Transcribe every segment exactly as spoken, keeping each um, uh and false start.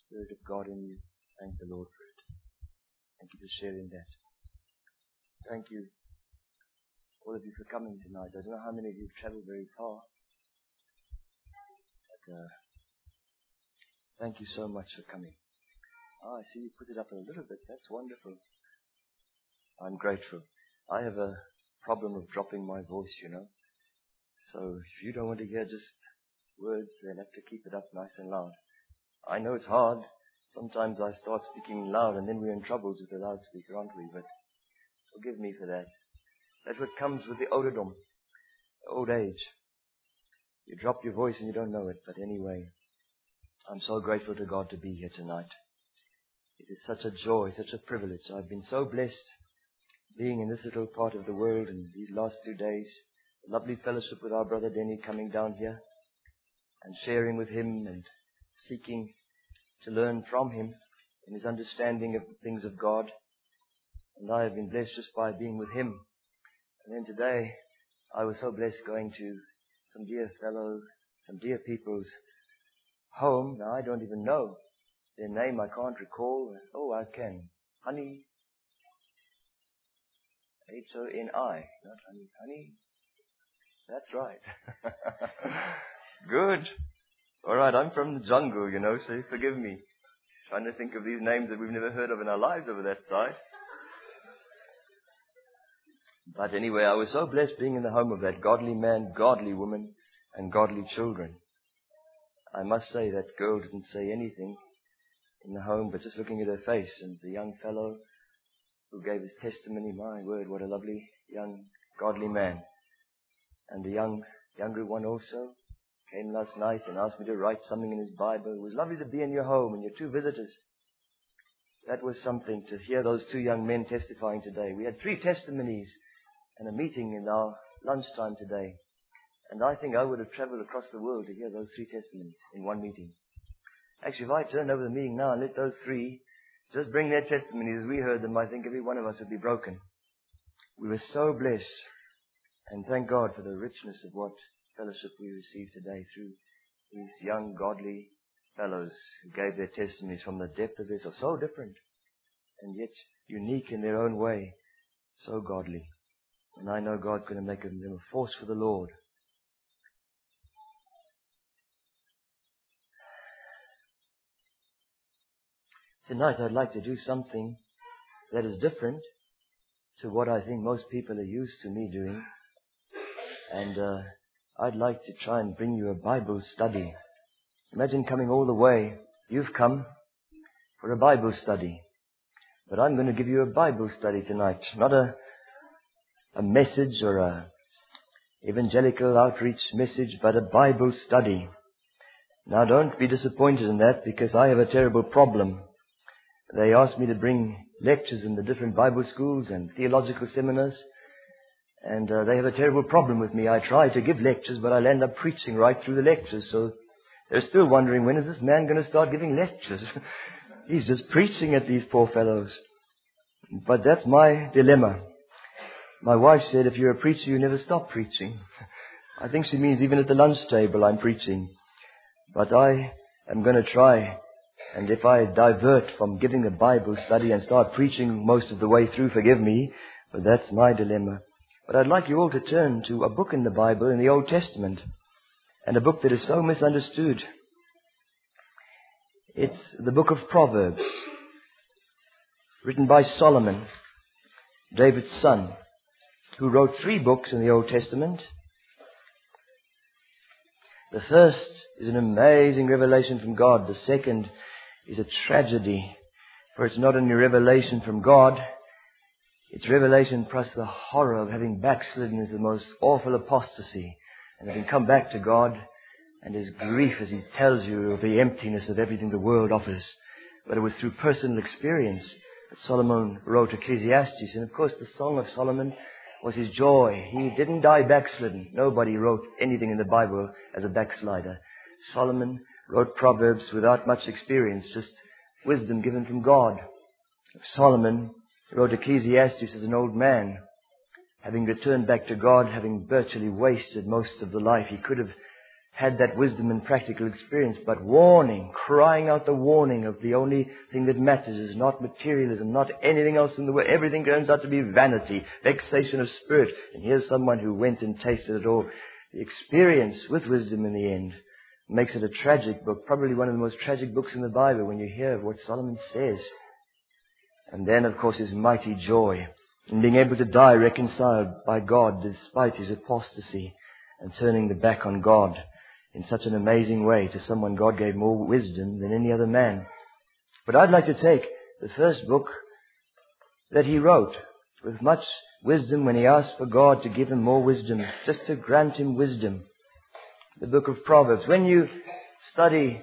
Spirit of God in you. Thank the Lord for it. Thank you for sharing that. Thank you, all of you, for coming tonight. I don't know how many of you have traveled very far. But uh, thank you so much for coming. Oh, I see you put it up a little bit. That's wonderful. I'm grateful. I have a problem of dropping my voice, you know. So if you don't want to hear just words, then have to keep it up nice and loud. I know it's hard. Sometimes I start speaking loud and then we're in troubles with the loudspeaker, aren't we? But forgive me for that. That's what comes with the olderdom, old age. You drop your voice and you don't know it. But anyway, I'm so grateful to God to be here tonight. It is such a joy, such a privilege. I've been so blessed being in this little part of the world in these last two days. A lovely fellowship with our brother Denny, coming down here and sharing with him and seeking to learn from him in his understanding of the things of God. And I have been blessed just by being with him. And then today, I was so blessed going to some dear fellows, some dear people's home. Now, I don't even know their name. I can't recall. Oh, I can. Honey. H O N I. Not honey. Honey. That's right. Good. All right, I'm from the jungle, you know, so forgive me. Trying to think of these names that we've never heard of in our lives over that side. But anyway, I was so blessed being in the home of that godly man, godly woman, and godly children. I must say that girl didn't say anything in the home, but just looking at her face, and the young fellow who gave his testimony, my word, what a lovely young godly man. And the young younger one also came last night and asked me to write something in his Bible. It was lovely to be in your home and your two visitors. That was something to hear those two young men testifying today. We had three testimonies and a meeting in our lunchtime today. And I think I would have traveled across the world to hear those three testimonies in one meeting. Actually, if I turned over the meeting now and let those three just bring their testimonies as we heard them, I think every one of us would be broken. We were so blessed. And thank God for the richness of what fellowship we received today through these young, godly fellows who gave their testimonies from the depth of their soul. So different and yet unique in their own way. So godly. And I know God's going to make them a force for the Lord. Tonight I'd like to do something that is different to what I think most people are used to me doing. And uh, I'd like to try and bring you a Bible study. Imagine coming all the way. You've come for a Bible study. But I'm going to give you a Bible study tonight. Not a, a message or a evangelical outreach message, but a Bible study. Now don't be disappointed in that, because I have a terrible problem. They asked me to bring lectures in the different Bible schools and theological seminars. And uh, they have a terrible problem with me. I try to give lectures, but I'll end up preaching right through the lectures. So they're still wondering, when is this man going to start giving lectures? He's just preaching at these poor fellows. But that's my dilemma. My wife said, if you're a preacher, you never stop preaching. I think she means even at the lunch table I'm preaching. But I am going to try. And if I divert from giving a Bible study and start preaching most of the way through, forgive me, but that's my dilemma. But I'd like you all to turn to a book in the Bible, in the Old Testament, and a book that is so misunderstood. It's the book of Proverbs, written by Solomon, David's son, who wrote three books in the Old Testament. The first is an amazing revelation from God. The second is a tragedy, for it's not only revelation from God, it's revelation plus the horror of having backslidden is the most awful apostasy, and having come back to God, and his grief as he tells you of the emptiness of everything the world offers. But it was through personal experience that Solomon wrote Ecclesiastes. And of course the Song of Solomon was his joy. He didn't die backslidden. Nobody wrote anything in the Bible as a backslider. Solomon wrote Proverbs without much experience, just wisdom given from God. Solomon wrote Ecclesiastes as an old man, having returned back to God, having virtually wasted most of the life he could have had that wisdom and practical experience, but warning, crying out the warning of the only thing that matters is not materialism, not anything else in the world. Everything turns out to be vanity, vexation of spirit. And here's someone who went and tasted it all. The experience with wisdom in the end makes it a tragic book, probably one of the most tragic books in the Bible when you hear what Solomon says. And then, of course, his mighty joy in being able to die reconciled by God despite his apostasy and turning the back on God in such an amazing way to someone God gave more wisdom than any other man. But I'd like to take the first book that he wrote with much wisdom when he asked for God to give him more wisdom, just to grant him wisdom. The book of Proverbs. When you study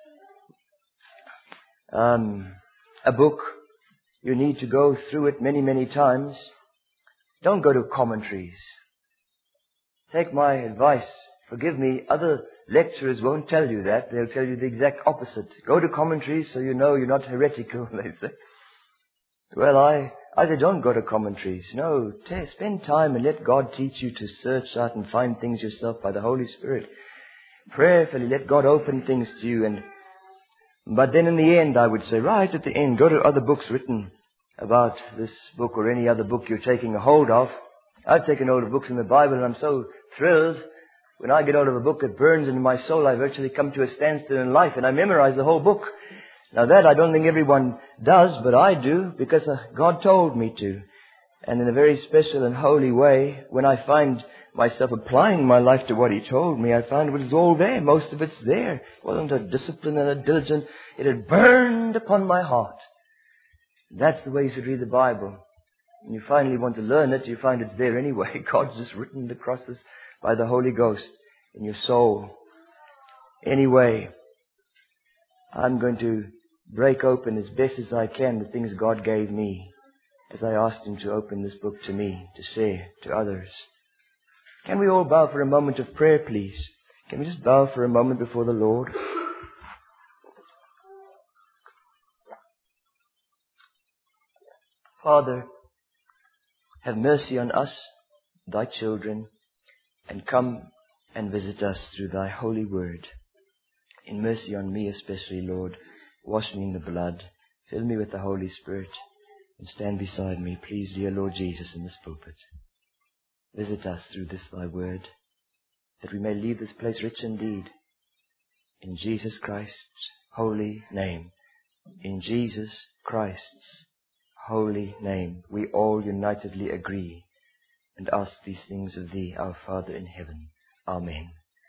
um, a book, you need to go through it many, many times. Don't go to commentaries. Take my advice. Forgive me, other lecturers won't tell you that. They'll tell you the exact opposite. Go to commentaries so you know you're not heretical, they say. Well, I, I say don't go to commentaries. No, t- spend time and let God teach you to search out and find things yourself by the Holy Spirit. Prayerfully let God open things to you. And But then in the end, I would say, right at the end, go to other books written about this book or any other book you're taking a hold of. I've taken hold of books in the Bible and I'm so thrilled. When I get hold of a book that burns into my soul, I virtually come to a standstill in life and I memorize the whole book. Now that I don't think everyone does, but I do because God told me to. And in a very special and holy way, when I find myself applying my life to what He told me, I found it was all there. Most of it's there. It wasn't a discipline and a diligence. It had burned upon my heart. That's the way you should read the Bible. When you finally want to learn it, you find it's there anyway. God's just written it across this by the Holy Ghost in your soul. Anyway, I'm going to break open as best as I can the things God gave me as I asked Him to open this book to me, to share to others. Can we all bow for a moment of prayer, please? Can we just bow for a moment before the Lord? Father, have mercy on us, Thy children, and come and visit us through Thy holy word. In mercy on me especially, Lord, wash me in the blood, fill me with the Holy Spirit, and stand beside me, please, dear Lord Jesus, in this pulpit. Visit us through this Thy word, that we may leave this place rich indeed. In Jesus Christ's holy name. In Jesus Christ's holy name. We all unitedly agree and ask these things of Thee, our Father in heaven. Amen.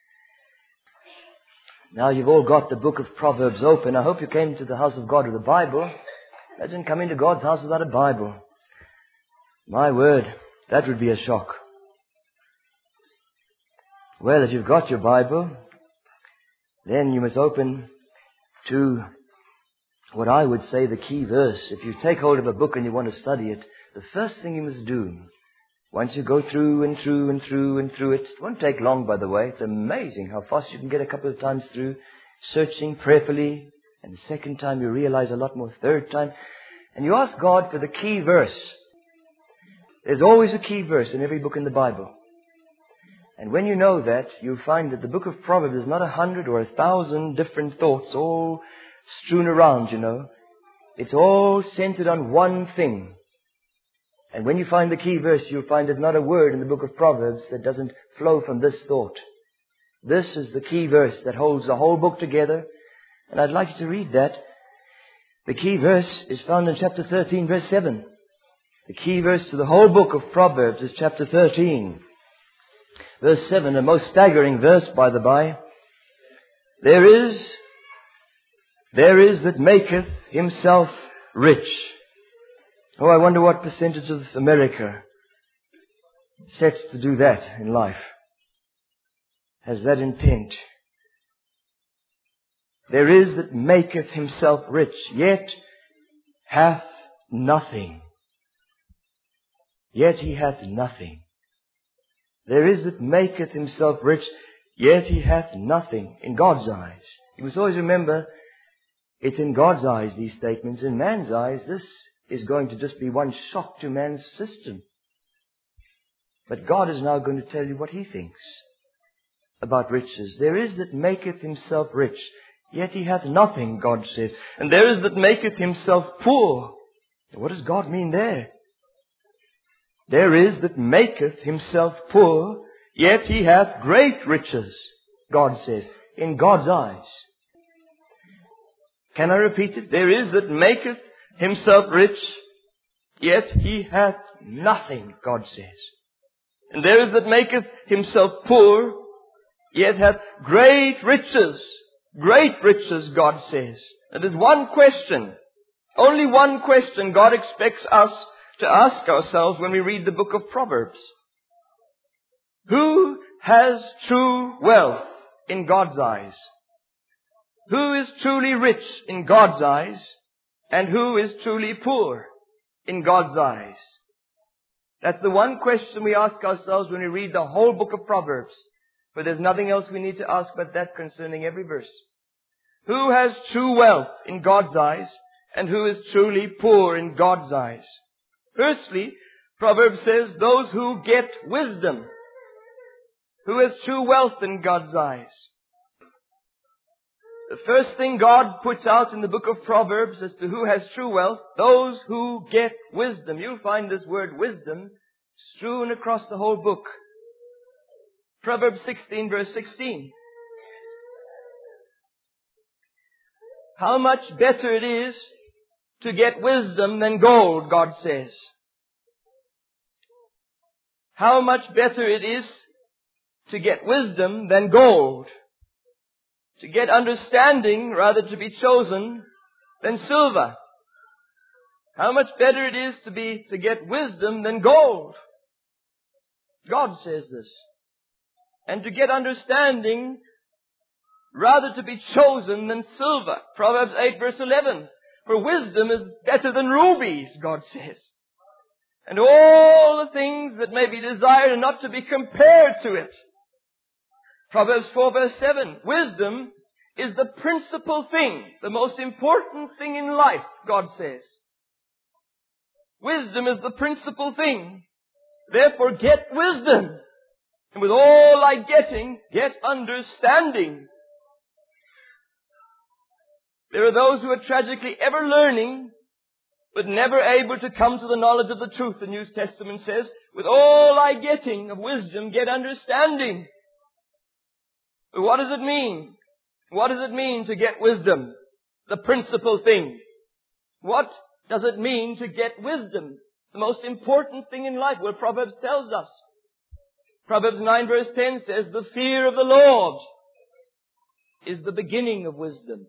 Now you've all got the book of Proverbs open. I hope you came to the house of God with a Bible. Imagine coming to God's house without a Bible. My word, that would be a shock. Well, if you've got your Bible, then you must open to what I would say the key verse. If you take hold of a book and you want to study it, the first thing you must do, once you go through and through and through and through it, it won't take long, by the way. It's amazing how fast you can get a couple of times through, searching prayerfully, and the second time you realize a lot more, third time. And you ask God for the key verse. There's always a key verse in every book in the Bible. And when you know that, you'll find that the book of Proverbs is not a hundred or a thousand different thoughts all strewn around, you know. It's all centered on one thing. And when you find the key verse, you'll find there's not a word in the book of Proverbs that doesn't flow from this thought. This is the key verse that holds the whole book together. And I'd like you to read that. The key verse is found in chapter thirteen, verse seven. The key verse to the whole book of Proverbs is chapter thirteen. Verse seven, a most staggering verse, by the by. There is, there is that maketh himself rich. Oh, I wonder what percentage of America sets to do that in life. Has that intent. There is that maketh himself rich, yet hath nothing. Yet he hath nothing. There is that maketh himself rich, yet he hath nothing in God's eyes. You must always remember, it's in God's eyes, these statements. In man's eyes, this is going to just be one shock to man's system. But God is now going to tell you what He thinks. about riches. There is that maketh himself rich, yet he hath nothing, God says. And there is that maketh himself poor. What does God mean there? There is that maketh himself poor, yet he hath great riches, God says, in God's eyes. Can I repeat it? There is that maketh himself rich, yet he hath nothing, God says. And there is that maketh himself poor, yet hath great riches. Great riches, God says. And there's one question, only one question God expects us to ask ourselves when we read the book of Proverbs. Who has true wealth in God's eyes? Who is truly rich in God's eyes? And who is truly poor in God's eyes? That's the one question we ask ourselves when we read the whole book of Proverbs. But there's nothing else we need to ask but that concerning every verse. Who has true wealth in God's eyes? And who is truly poor in God's eyes? Firstly, Proverbs says, those who get wisdom. Who has true wealth in God's eyes? The first thing God puts out in the book of Proverbs as to who has true wealth, those who get wisdom. You'll find this word wisdom strewn across the whole book. Proverbs sixteen, verse sixteen. How much better it is to get wisdom than gold, God says. How much better it is to get wisdom than gold. To get understanding, rather to be chosen, than silver. How much better it is to be, to get wisdom than gold. God says this. And to get understanding, rather to be chosen than silver. Proverbs eight verse eleven. For wisdom is better than rubies, God says. And all the things that may be desired are not to be compared to it. Proverbs four verse seven. Wisdom is the principal thing, the most important thing in life, God says. Wisdom is the principal thing. Therefore get wisdom. And with all thy getting, get understanding. There are those who are tragically ever learning, but never able to come to the knowledge of the truth. The New Testament says, with all thy getting of wisdom, get understanding. But what does it mean? What does it mean to get wisdom? The principal thing. What does it mean to get wisdom? The most important thing in life. Well, Proverbs tells us. Proverbs nine verse ten says, the fear of the Lord is the beginning of wisdom.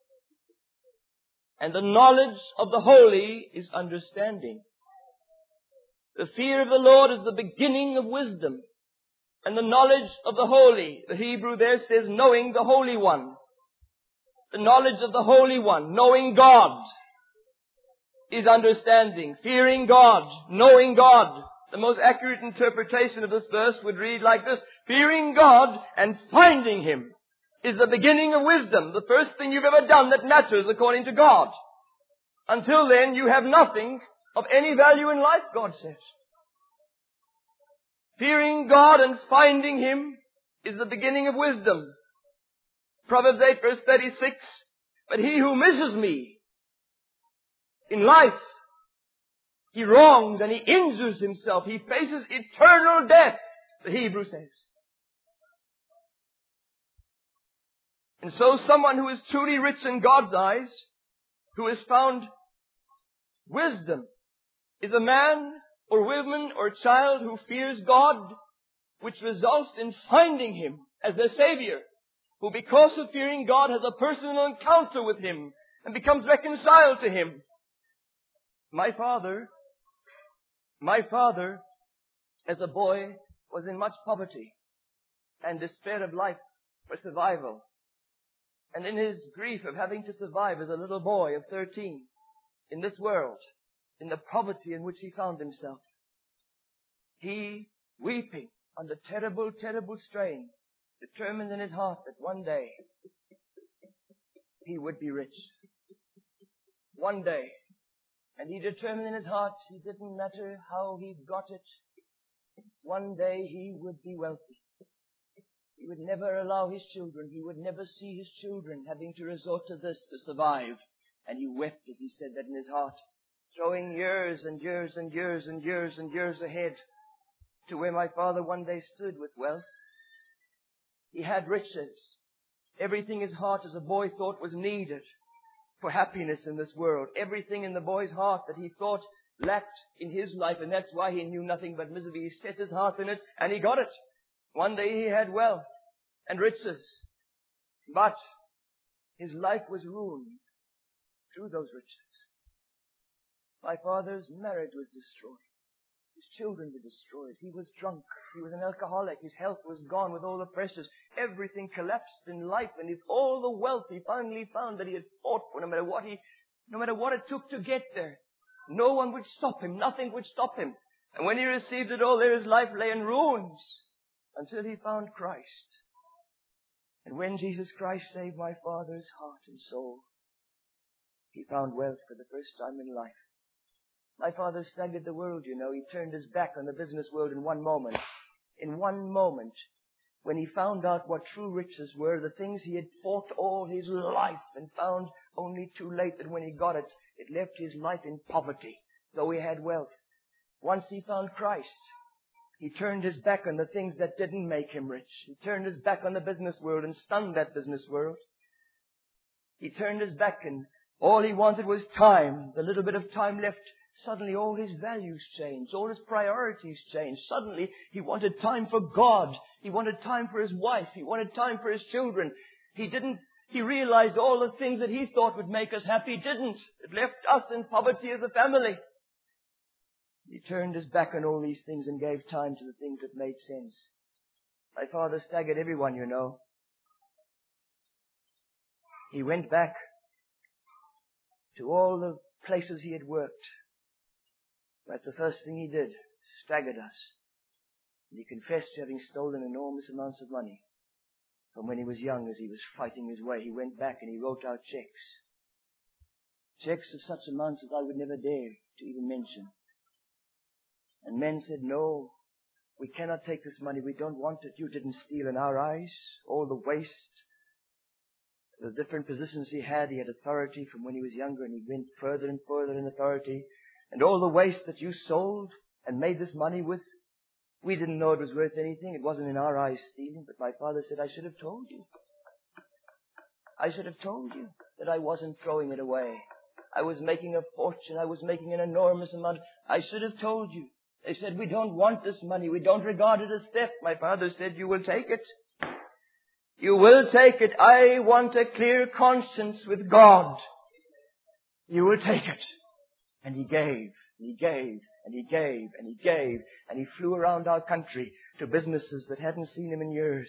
And the knowledge of the holy is understanding. The fear of the Lord is the beginning of wisdom. And the knowledge of the holy, the Hebrew there says knowing the Holy One. The knowledge of the Holy One, knowing God, is understanding. Fearing God, knowing God. The most accurate interpretation of this verse would read like this. Fearing God and finding Him is the beginning of wisdom. The first thing you've ever done that matters according to God. Until then, you have nothing of any value in life, God says. Fearing God and finding Him is the beginning of wisdom. Proverbs eight verse thirty-six. But he who misses me in life, he wrongs and he injures himself. He faces eternal death, the Hebrew says. And so someone who is truly rich in God's eyes, who has found wisdom, is a man or woman or child who fears God, which results in finding Him as their Savior, who because of fearing God has a personal encounter with Him and becomes reconciled to Him. My father, my father, as a boy, was in much poverty and despair of life for survival. And in his grief of having to survive as a little boy of thirteen in this world, in the poverty in which he found himself, he, weeping under terrible, terrible strain, determined in his heart that one day he would be rich. One day. And he determined in his heart, it didn't matter how he got it, one day he would be wealthy. He would never allow his children, he would never see his children having to resort to this to survive. And he wept as he said that in his heart, throwing years and years and years and years and years ahead to where my father one day stood with wealth. He had riches. Everything his heart as a boy thought was needed for happiness in this world. Everything in the boy's heart that he thought lacked in his life, and that's why he knew nothing but misery. He set his heart in it, and he got it. One day he had wealth and riches, but his life was ruined through those riches. My father's marriage was destroyed. His children were destroyed. He was drunk. He was an alcoholic. His health was gone with all the pressures. Everything collapsed in life, and with all the wealth he finally found that he had fought for, no matter what he, no matter what it took to get there. No one would stop him. Nothing would stop him. And when he received it all, there his life lay in ruins until he found Christ. And when Jesus Christ saved my father's heart and soul, he found wealth for the first time in life. My father staggered the world, you know. He turned his back on the business world in one moment. In one moment, when he found out what true riches were, the things he had fought all his life and found only too late that when he got it, it left his life in poverty, though he had wealth. Once he found Christ, he turned his back on the things that didn't make him rich. He turned his back on the business world and stunned that business world. He turned his back and all he wanted was time, the little bit of time left. Suddenly all his values changed. All his priorities changed. Suddenly he wanted time for God. He wanted time for his wife. He wanted time for his children. He didn't, he realized all the things that he thought would make us happy didn't. It left us in poverty as a family. He turned his back on all these things and gave time to the things that made sense. My father staggered everyone, you know. He went back to all the places he had worked. That's the first thing he did, staggered us. And he confessed to having stolen enormous amounts of money from when he was young as he was fighting his way. He went back and he wrote out checks. Checks of such amounts as I would never dare to even mention. And men said, no, we cannot take this money. We don't want it. You didn't steal in our eyes. All the waste, the different positions he had. He had authority from when he was younger, and he went further and further in authority. And all the waste that you sold and made this money with, we didn't know it was worth anything. It wasn't in our eyes stealing. But my father said, I should have told you. I should have told you that I wasn't throwing it away. I was making a fortune. I was making an enormous amount. I should have told you. They said, we don't want this money. We don't regard it as theft. My father said, you will take it. You will take it. I want a clear conscience with God. You will take it. And he gave, and he gave, and he gave, and he gave, and he flew around our country to businesses that hadn't seen him in years.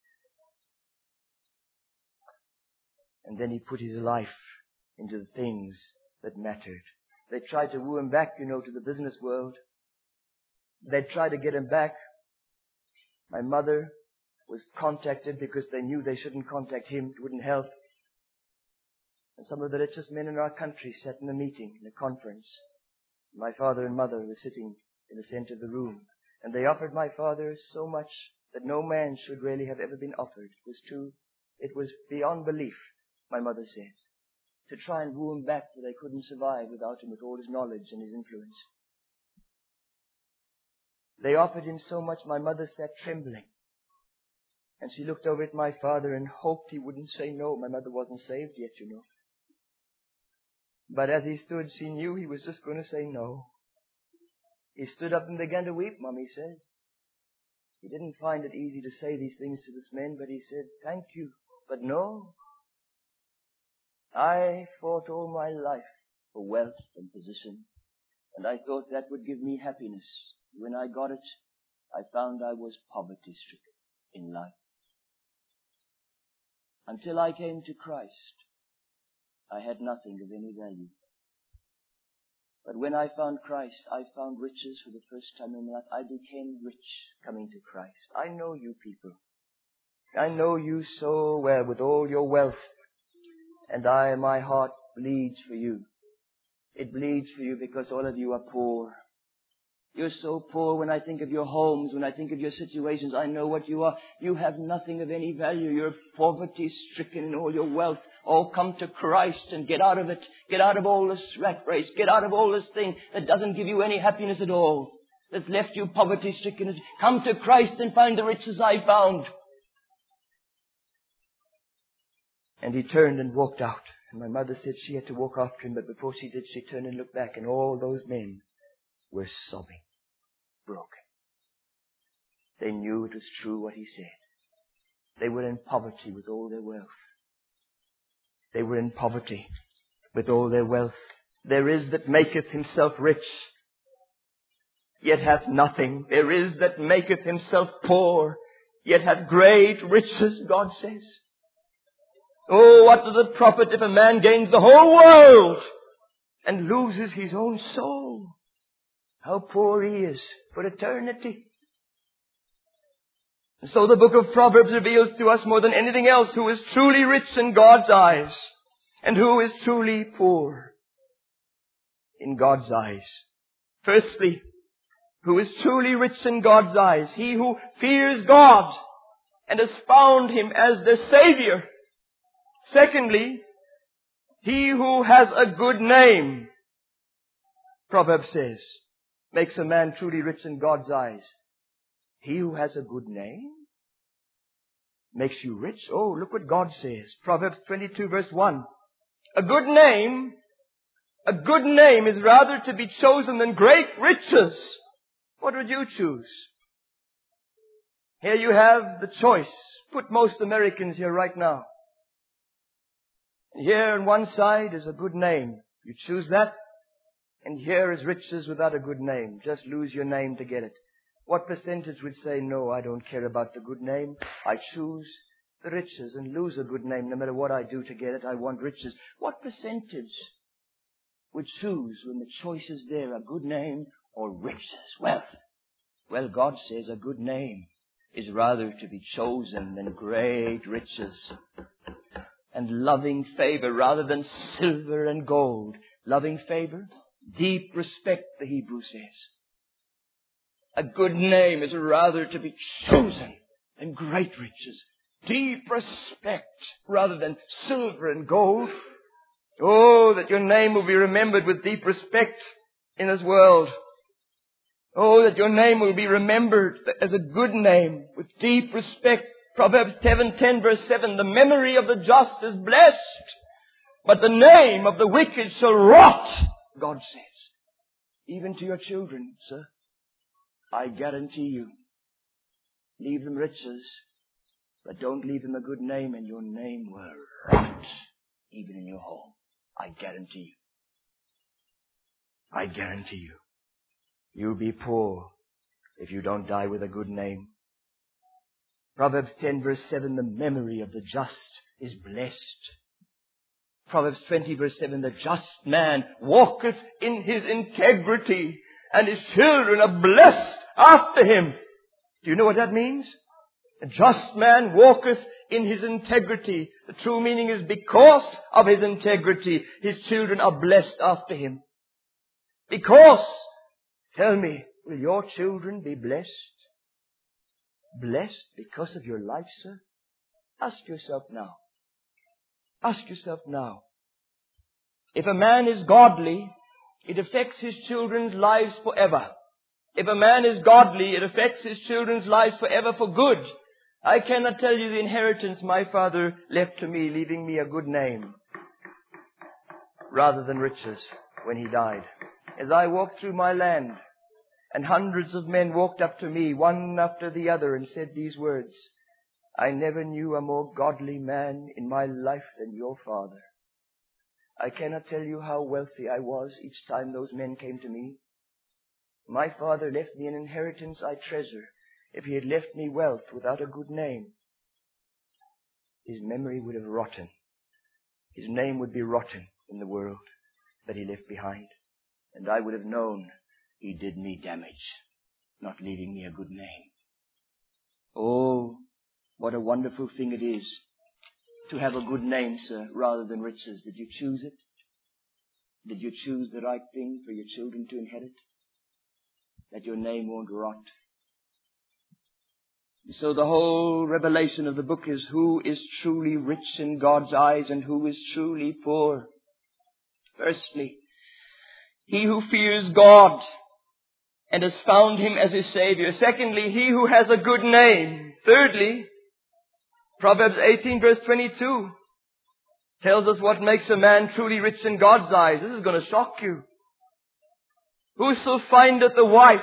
And then he put his life into the things that mattered. They tried to woo him back, you know, to the business world. They tried to get him back. My mother was contacted because they knew they shouldn't contact him. It wouldn't help. And some of the richest men in our country sat in a meeting, in a conference. My father and mother were sitting in the center of the room. And they offered my father so much that no man should really have ever been offered. It was too, it was beyond belief, my mother says, to try and woo him back, that they couldn't survive without him with all his knowledge and his influence. They offered him so much, my mother sat trembling. And she looked over at my father and hoped he wouldn't say no. My mother wasn't saved yet, you know. But as he stood, she knew he was just going to say no. He stood up and began to weep, Mommy said. He didn't find it easy to say these things to this man, but he said, thank you, but no. I fought all my life for wealth and position, and I thought that would give me happiness. When I got it, I found I was poverty-stricken in life. Until I came to Christ, I had nothing of any value. But when I found Christ, I found riches for the first time in my life. I became rich coming to Christ. I know you people. I know you so well with all your wealth. And I, my heart bleeds for you. It bleeds for you because all of you are poor. You're so poor. When I think of your homes, when I think of your situations, I know what you are. You have nothing of any value. You're poverty-stricken in all your wealth. Oh, come to Christ and get out of it. Get out of all this rat race. Get out of all this thing that doesn't give you any happiness at all, that's left you poverty-stricken. Come to Christ and find the riches I found. And he turned and walked out. And my mother said she had to walk after him, but before she did, she turned and looked back, and all those men were sobbing, broken. They knew it was true what he said. They were in poverty with all their wealth. They were in poverty with all their wealth. There is that maketh himself rich, yet hath nothing. There is that maketh himself poor, yet hath great riches, God says. Oh, what does it profit if a man gains the whole world and loses his own soul? How poor he is for eternity. And so the book of Proverbs reveals to us more than anything else who is truly rich in God's eyes and who is truly poor in God's eyes. Firstly, who is truly rich in God's eyes? He who fears God and has found Him as their Savior. Secondly, he who has a good name, Proverbs says, makes a man truly rich in God's eyes. He who has a good name makes you rich. Oh, look what God says. Proverbs twenty-two verse one. A good name, a good name is rather to be chosen than great riches. What would you choose? Here you have the choice. Put most Americans here right now. Here on one side is a good name. You choose that. And here is riches without a good name. Just lose your name to get it. What percentage would say, no, I don't care about the good name. I choose the riches and lose a good name. No matter what I do to get it, I want riches. What percentage would choose when the choice is there, a good name or riches, wealth? Well, God says a good name is rather to be chosen than great riches. And loving favor rather than silver and gold. Loving favor, deep respect, the Hebrew says. A good name is rather to be chosen than great riches. Deep respect rather than silver and gold. Oh, that your name will be remembered with deep respect in this world. Oh, that your name will be remembered as a good name with deep respect. Proverbs ten verse seven, the memory of the just is blessed, but the name of the wicked shall rot, God says. Even to your children, sir, I guarantee you, leave them riches, but don't leave them a good name, and your name will rot, even in your home. I guarantee you. I guarantee you. You'll be poor if you don't die with a good name. Proverbs ten verse seven, the memory of the just is blessed. Proverbs twenty verse seven, the just man walketh in his integrity, and his children are blessed after him. Do you know what that means? A just man walketh in his integrity. The true meaning is because of his integrity, his children are blessed after him. Because, tell me, will your children be blessed? Blessed because of your life, sir? Ask yourself now. Ask yourself now. If a man is godly, it affects his children's lives forever. If a man is godly, it affects his children's lives forever for good. I cannot tell you the inheritance my father left to me, leaving me a good name rather than riches when he died. As I walked through my land, and hundreds of men walked up to me, one after the other, and said these words, I never knew a more godly man in my life than your father. I cannot tell you how wealthy I was each time those men came to me. My father left me an inheritance I treasure. If he had left me wealth without a good name, his memory would have rotten. His name would be rotten in the world that he left behind. And I would have known he did me damage, not leaving me a good name. Oh, what a wonderful thing it is to have a good name, sir, rather than riches. Did you choose it? Did you choose the right thing for your children to inherit? that your name won't rot. So the whole revelation of the book is who is truly rich in God's eyes and who is truly poor. Firstly, he who fears God and has found Him as his Savior. Secondly, he who has a good name. Thirdly, Proverbs eighteen verse twenty-two tells us what makes a man truly rich in God's eyes. This is going to shock you. Whoso findeth a wife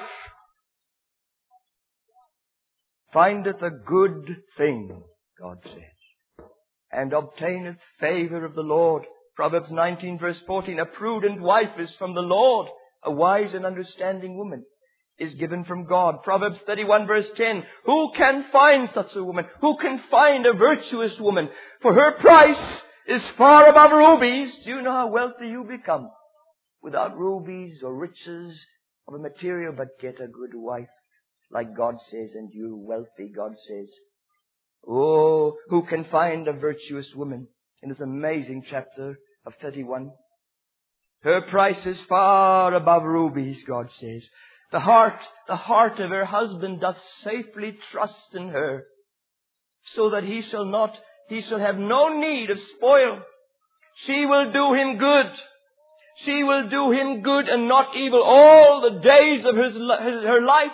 findeth a good thing, God says, and obtaineth favor of the Lord. Proverbs nineteen verse fourteen, a prudent wife is from the Lord. A wise and understanding woman is given from God. Proverbs thirty-one verse ten, who can find such a woman? Who can find a virtuous woman? For her price is far above rubies. Do you know how wealthy you become? Without rubies or riches of a material, but get a good wife. Like God says, and you wealthy, God says. Oh, who can find a virtuous woman? In this amazing chapter of thirty-one. Her price is far above rubies, God says. The heart, the heart of her husband doth safely trust in her, so that he shall not, he shall have no need of spoil. She will do him good. She will do him good and not evil all the days of his, his, her life.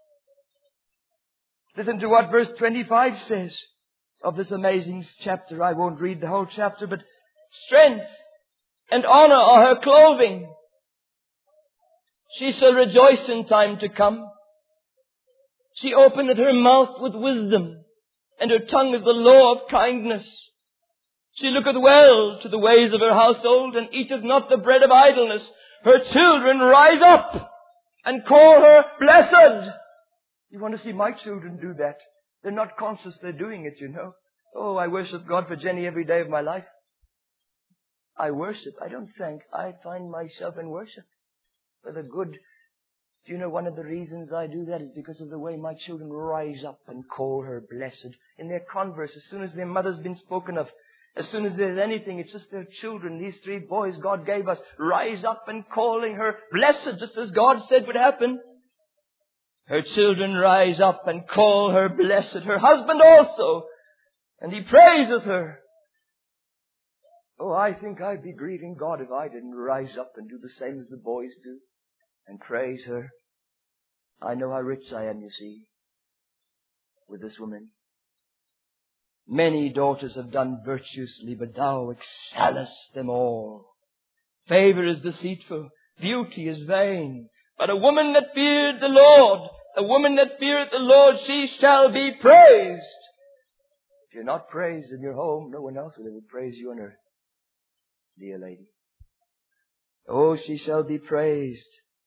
Listen to what verse twenty-five says of this amazing chapter. I won't read the whole chapter, but strength and honor are her clothing. She shall rejoice in time to come. She openeth her mouth with wisdom, and her tongue is the law of kindness. She looketh well to the ways of her household, and eateth not the bread of idleness. Her children rise up and call her blessed. You want to see my children do that? They're not conscious they're doing it, you know. Oh, I worship God for Jenny every day of my life. I worship. I don't thank. I find myself in worship for the good. Do you know one of the reasons I do that is because of the way my children rise up and call her blessed. In their converse, as soon as their mother's been spoken of, as soon as there's anything, it's just their children, these three boys God gave us, rise up and calling her blessed, just as God said would happen. Her children rise up and call her blessed. Her husband also. And he praiseth her. Oh, I think I'd be grieving God if I didn't rise up and do the same as the boys do. And praise her. I know how rich I am, you see, with this woman. Many daughters have done virtuously, but thou excellest them all. Favor is deceitful. Beauty is vain. But a woman that feared the Lord, a woman that feareth the Lord, she shall be praised. If you're not praised in your home, no one else will ever praise you on earth, dear lady. Oh, she shall be praised.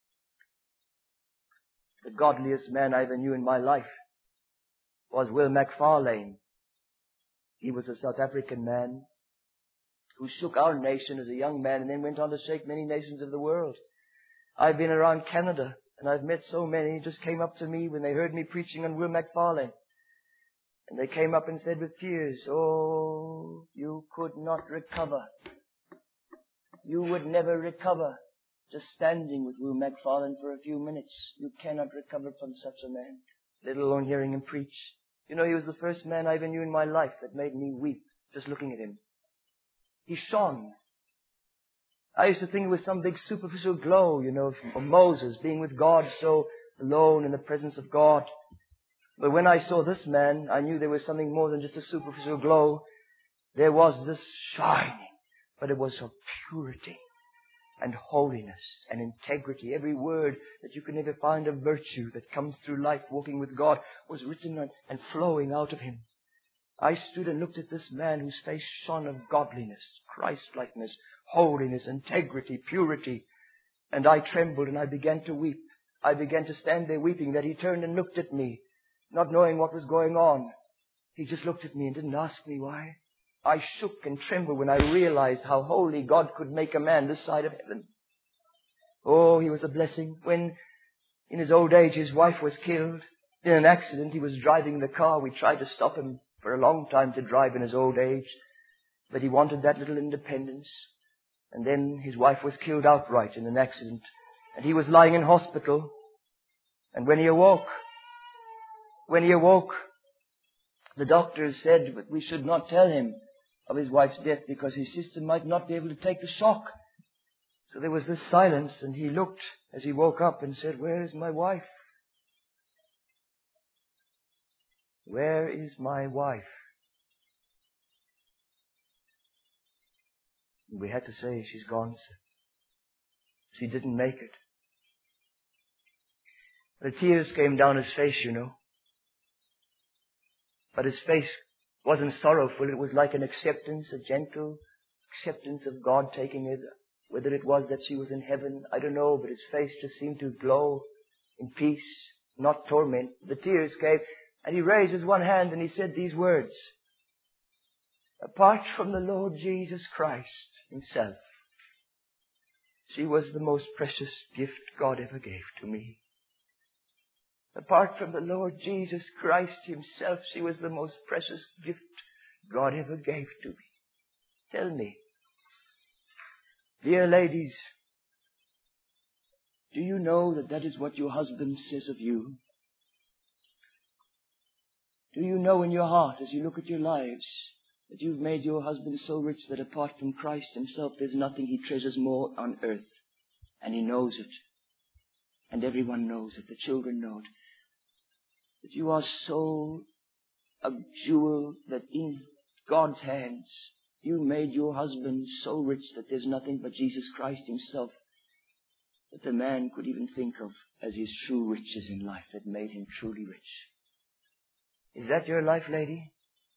The godliest man I ever knew in my life was Will Macfarlane. He was a South African man who shook our nation as a young man and then went on to shake many nations of the world. I've been around Canada, and I've met so many, just came up to me when they heard me preaching on Will Macfarlane. And they came up and said with tears, oh, you could not recover. You would never recover just standing with Will Macfarlane for a few minutes. You cannot recover from such a man, let alone hearing him preach. You know, he was the first man I ever knew in my life that made me weep just looking at him. He shone. I used to think it was some big superficial glow, you know, of Moses being with God so alone in the presence of God. But when I saw this man, I knew there was something more than just a superficial glow. There was this shining, but it was of purity and holiness and integrity. Every word that you can ever find of virtue that comes through life walking with God was written and flowing out of him. I stood and looked at this man whose face shone of godliness, Christ-likeness, holiness, integrity, purity. And I trembled and I began to weep. I began to stand there weeping. That he turned and looked at me, not knowing what was going on. He just looked at me and didn't ask me why. I shook and trembled when I realized how holy God could make a man this side of heaven. Oh, he was a blessing. When in his old age his wife was killed in an accident, he was driving the car. We tried to stop him for a long time to drive in his old age, but he wanted that little independence. And then his wife was killed outright in an accident, and he was lying in hospital. And when he awoke, when he awoke, the doctors said that we should not tell him of his wife's death because his system might not be able to take the shock. So there was this silence, and he looked as he woke up and said, "Where is my wife? Where is my wife?" And we had to say, "She's gone, sir. She didn't make it." The tears came down his face, you know. But his face wasn't sorrowful. It was like an acceptance, a gentle acceptance of God taking it. Whether it was that she was in heaven, I don't know, but his face just seemed to glow in peace, not torment. The tears came, and he raised his one hand and he said these words, "Apart from the Lord Jesus Christ himself, she was the most precious gift God ever gave to me. Apart from the Lord Jesus Christ himself, she was the most precious gift God ever gave to me." Tell me, dear ladies, do you know that that is what your husband says of you? Do you know in your heart, as you look at your lives, that you've made your husband so rich that apart from Christ himself, there's nothing he treasures more on earth? And he knows it. And everyone knows it. The children know it. That you are so a jewel that in God's hands, you made your husband so rich that there's nothing but Jesus Christ himself that the man could even think of as his true riches in life that made him truly rich. Is that your life, lady?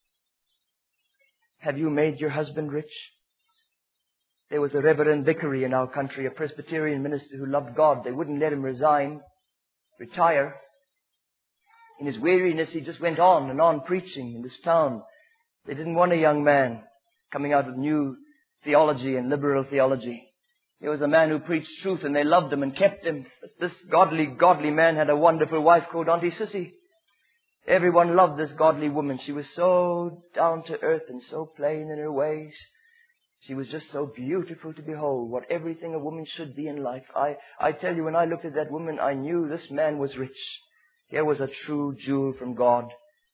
Have you made your husband rich? There was a Reverend Vicary in our country, a Presbyterian minister who loved God. They wouldn't let him resign, retire. In his weariness, he just went on and on preaching in this town. They didn't want a young man coming out with new theology and liberal theology. He was a man who preached truth, and they loved him and kept him. But this godly, godly man had a wonderful wife called Auntie Sissy. Everyone loved this godly woman. She was so down to earth and so plain in her ways. She was just so beautiful to behold, what everything a woman should be in life. I, I tell you, when I looked at that woman, I knew this man was rich. Here was a true jewel from God.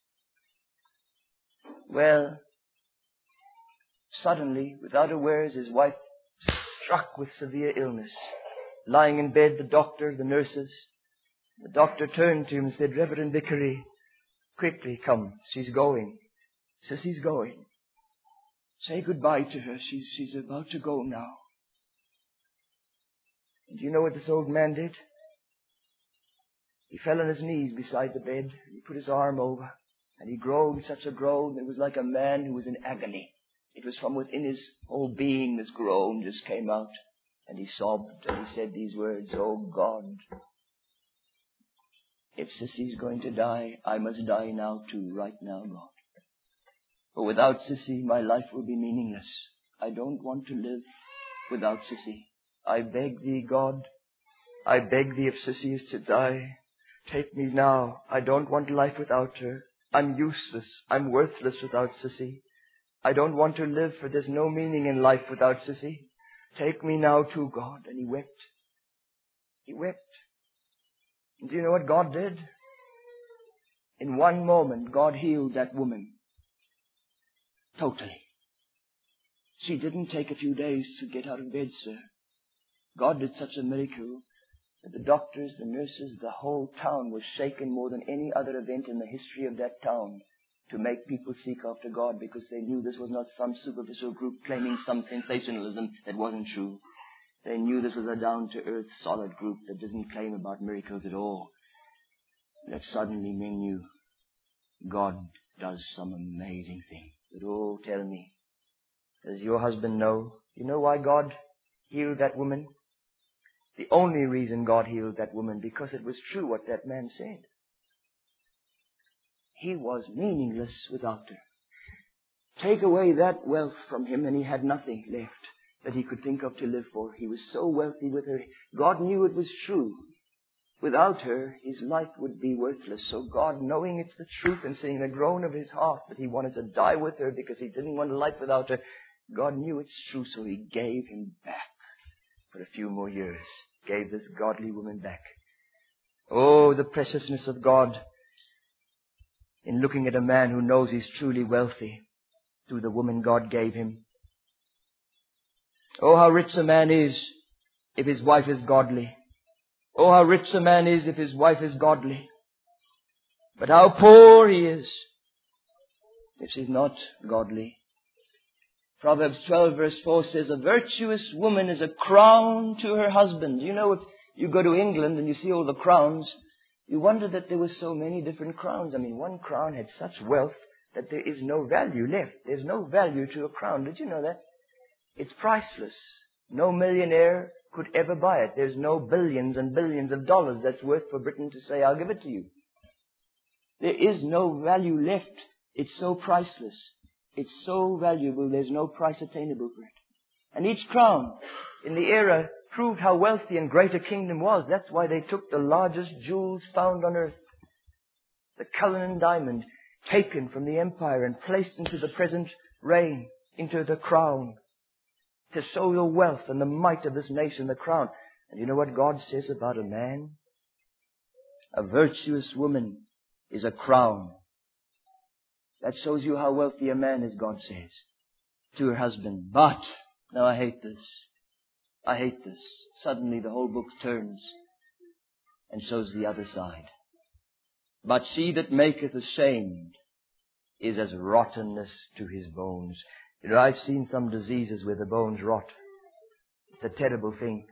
Well, suddenly, without a word, his wife struck with severe illness. Lying in bed, the doctor, the nurses. The doctor turned to him and said, "Reverend Vicary, quickly come. She's going. Sissy's going. Say goodbye to her. She's, she's about to go now." And do you know what this old man did? He fell on his knees beside the bed. He put his arm over, and he groaned such a groan. It was like a man who was in agony. It was from within his whole being, this groan just came out. And he sobbed, and he said these words, "Oh God, if Sissy's going to die, I must die now too, right now, God. For without Sissy, my life will be meaningless. I don't want to live without Sissy. I beg thee, God, I beg thee, if Sissy is to die, take me now. I don't want life without her. I'm useless. I'm worthless without Sissy. I don't want to live, for there's no meaning in life without Sissy. Take me now too, God." And he wept. He wept. And do you know what God did? In one moment, God healed that woman. Totally. She didn't take a few days to get out of bed, sir. God did such a miracle that the doctors, the nurses, the whole town was shaken more than any other event in the history of that town to make people seek after God, because they knew this was not some superficial group claiming some sensationalism that wasn't true. They knew this was a down-to-earth, solid group that didn't claim about miracles at all. That suddenly men knew God does some amazing thing. But oh, tell me, does your husband know? You know why God healed that woman? The only reason God healed that woman, because it was true what that man said. He was meaningless without her. Take away that wealth from him and he had nothing left that he could think of to live for. He was so wealthy with her. God knew it was true. Without her, his life would be worthless. So God, knowing it's the truth and seeing the groan of his heart that he wanted to die with her because he didn't want a life without her, God knew it's true, so he gave him back for a few more years. Gave this godly woman back. Oh, the preciousness of God in looking at a man who knows he's truly wealthy through the woman God gave him. Oh, how rich a man is if his wife is godly. Oh, how rich a man is if his wife is godly. But how poor he is if she's not godly. Proverbs twelve verse four says, a virtuous woman is a crown to her husband. You know, if you go to England and you see all the crowns, you wonder that there were so many different crowns. I mean, one crown had such wealth that there is no value left. There's no value to a crown. Did you know that? It's priceless. No millionaire could ever buy it. There's no billions and billions of dollars that's worth for Britain to say, I'll give it to you. There is no value left. It's so priceless. It's so valuable, there's no price attainable for it. And each crown in the era proved how wealthy and great a kingdom was. That's why they took the largest jewels found on earth, the Cullinan diamond, taken from the empire and placed into the present reign, into the crown, to show the wealth and the might of this nation, the crown. And you know what God says about a man? A virtuous woman is a crown. That shows you how wealthy a man is, God says, to her husband. But, now I hate this. I hate this. Suddenly the whole book turns and shows the other side. But she that maketh ashamed is as rottenness to his bones. You know, I've seen some diseases where the bones rot. It's a terrible thing.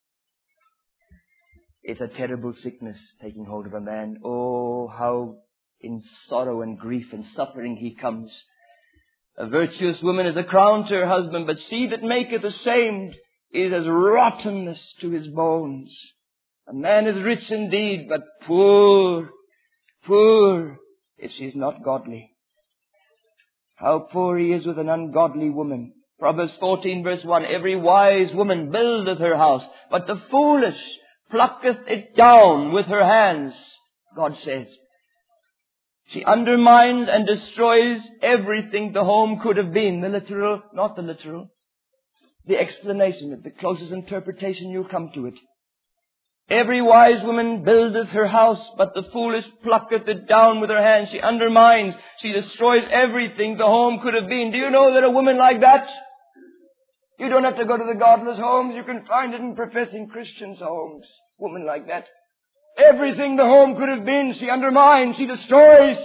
It's a terrible sickness taking hold of a man. Oh, how in sorrow and grief and suffering he comes. A virtuous woman is a crown to her husband, but she that maketh ashamed is as rottenness to his bones. A man is rich indeed, but poor, poor if she's not godly. How poor he is with an ungodly woman. Proverbs fourteen verse one, every wise woman buildeth her house, but the foolish plucketh it down with her hands, God says. She undermines and destroys everything the home could have been. The literal, not the literal. The explanation, the closest interpretation, you'll come to it. Every wise woman buildeth her house, but the foolish plucketh it down with her hands. She undermines, she destroys everything the home could have been. Do you know that a woman like that? You don't have to go to the godless homes. You can find it in professing Christians' homes. Woman like that. Everything the home could have been, she undermines, she destroys.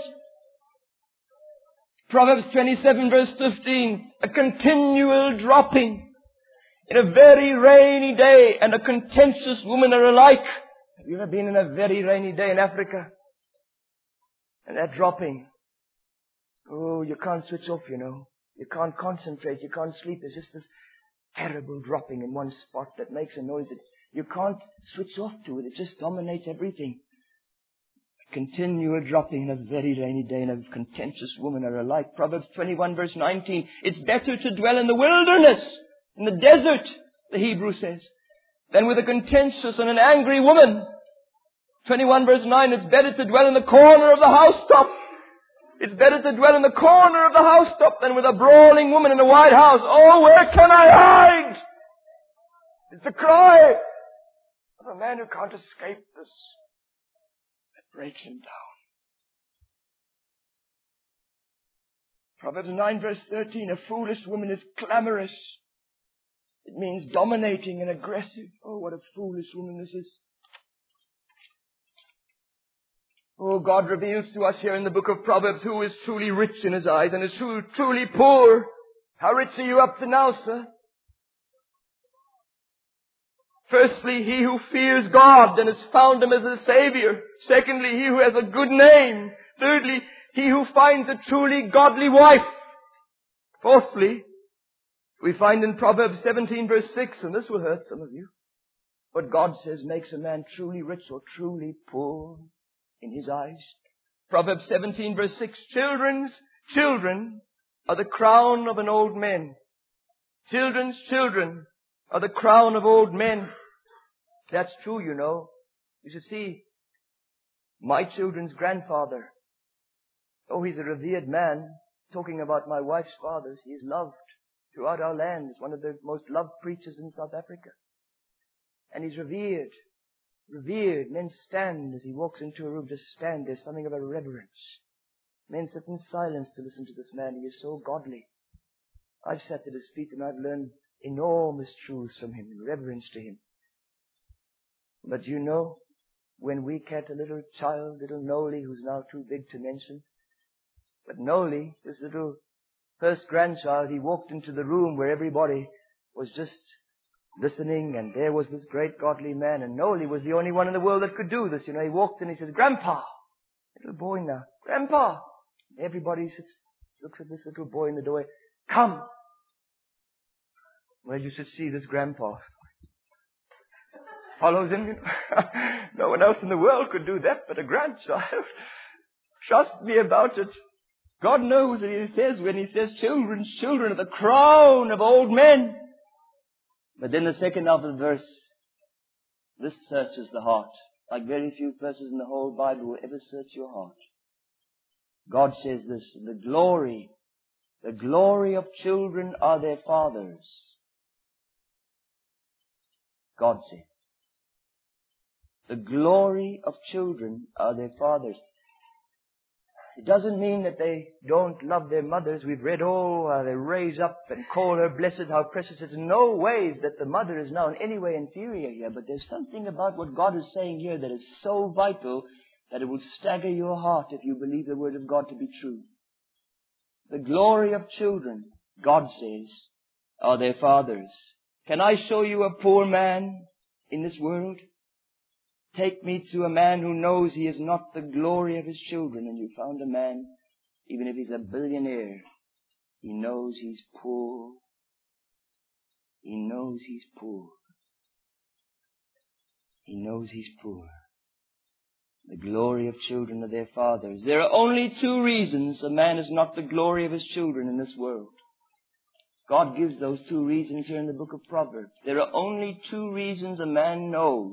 Proverbs twenty-seven verse fifteen, a continual dropping in a very rainy day and a contentious woman are alike. Have you ever been in a very rainy day in Africa? And that dropping. Oh, you can't switch off, you know. You can't concentrate, you can't sleep. There's just this terrible dropping in one spot that makes a noise that you can't switch off to it. It just dominates everything. A continual dropping in a very rainy day and a contentious woman are alike. Proverbs twenty-one verse nineteen. It's better to dwell in the wilderness, in the desert, the Hebrew says, than with a contentious and an angry woman. twenty-one verse nine. It's better to dwell in the corner of the housetop. It's better to dwell in the corner of the housetop than with a brawling woman in a white house. Oh, where can I hide? It's a cry of a man who can't escape this. That breaks him down. Proverbs nine verse thirteen, a foolish woman is clamorous. It means dominating and aggressive. Oh, what a foolish woman this is. Oh, God reveals to us here in the book of Proverbs who is truly rich in his eyes and is who truly poor. How rich are you up to now, sir? Firstly, he who fears God and has found him as a Savior. Secondly, he who has a good name. Thirdly, he who finds a truly godly wife. Fourthly, we find in Proverbs seventeen verse six, and this will hurt some of you, what God says makes a man truly rich or truly poor in his eyes. Proverbs seventeen verse six, children's children are the crown of an old man. Children's children are the crown of old men. That's true, you know. You should see my children's grandfather. Oh, he's a revered man. Talking about my wife's father, he's loved throughout our land. He's one of the most loved preachers in South Africa. And he's revered. revered. Men stand as he walks into a room, just stand. There's something of a reverence. Men sit in silence to listen to this man. He is so godly. I've sat at his feet and I've learned enormous truths from him in reverence to him. But you know, when we had a little child, little Noli, who's now too big to mention, but Noli, this little first grandchild, he walked into the room where everybody was just listening, and there was this great godly man, and Noli was the only one in the world that could do this. You know, he walked in, he says, "Grandpa!" Little boy now, "Grandpa!" Everybody sits, looks at this little boy in the doorway. "Come!" Well, you should see this grandpa. Follows him. No one else in the world could do that but a grandchild. Trust me about it. God knows that He says, when He says children, children are the crown of old men. But then the second half of the verse, this searches the heart. Like very few verses in the whole Bible will ever search your heart. God says this, the glory, the glory of children are their fathers. God says. The glory of children are their fathers. It doesn't mean that they don't love their mothers. We've read, oh, how they raise up and call her blessed, how precious. It's in no ways that the mother is now in any way inferior here. But there's something about what God is saying here that is so vital that it will stagger your heart if you believe the Word of God to be true. The glory of children, God says, are their fathers. Can I show you a poor man in this world? Take me to a man who knows he is not the glory of his children, and you found a man, even if he's a billionaire, he knows he's poor. He knows he's poor. He knows he's poor. The glory of children are their fathers. There are only two reasons a man is not the glory of his children in this world. God gives those two reasons here in the book of Proverbs. There are only two reasons a man knows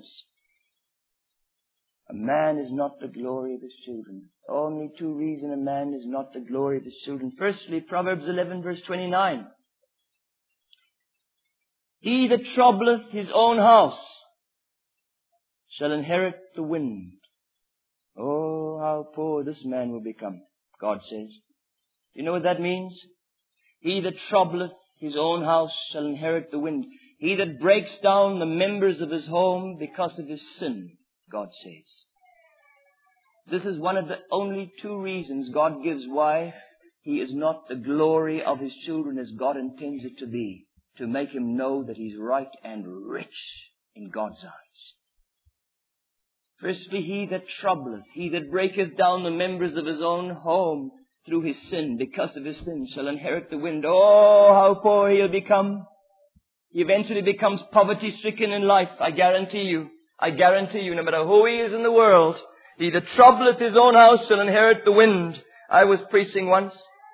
a man is not the glory of his children. Only two reasons a man is not the glory of his children. Firstly, Proverbs eleven verse twenty-nine. He that troubleth his own house shall inherit the wind. Oh, how poor this man will become, God says. You know what that means? He that troubleth his own house shall inherit the wind. He that breaks down the members of his home because of his sin, God says. This is one of the only two reasons God gives why He is not the glory of His children as God intends it to be. To make him know that he's right and rich in God's eyes. Firstly, he that troubleth, he that breaketh down the members of his own home through his sin, because of his sin, shall inherit the wind. Oh, how poor he'll become. He eventually becomes poverty-stricken in life, I guarantee you. I guarantee you, no matter who he is in the world, he that troubleth his own house shall inherit the wind. I was preaching once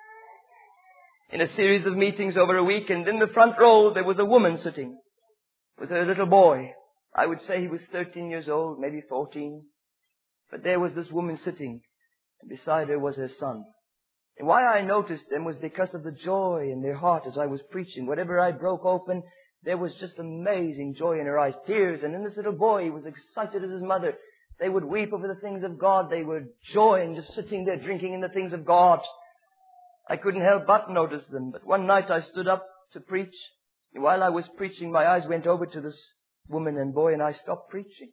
in a series of meetings over a week, and in the front row there was a woman sitting with her little boy. I would say he was thirteen years old, maybe fourteen. But there was this woman sitting, and beside her was her son. And why I noticed them was because of the joy in their heart as I was preaching. Whatever I broke open, there was just amazing joy in her eyes, tears. And in this little boy, he was excited as his mother. They would weep over the things of God. They would joy in just sitting there drinking in the things of God. I couldn't help but notice them. But one night I stood up to preach. And while I was preaching, my eyes went over to this woman and boy, and I stopped preaching.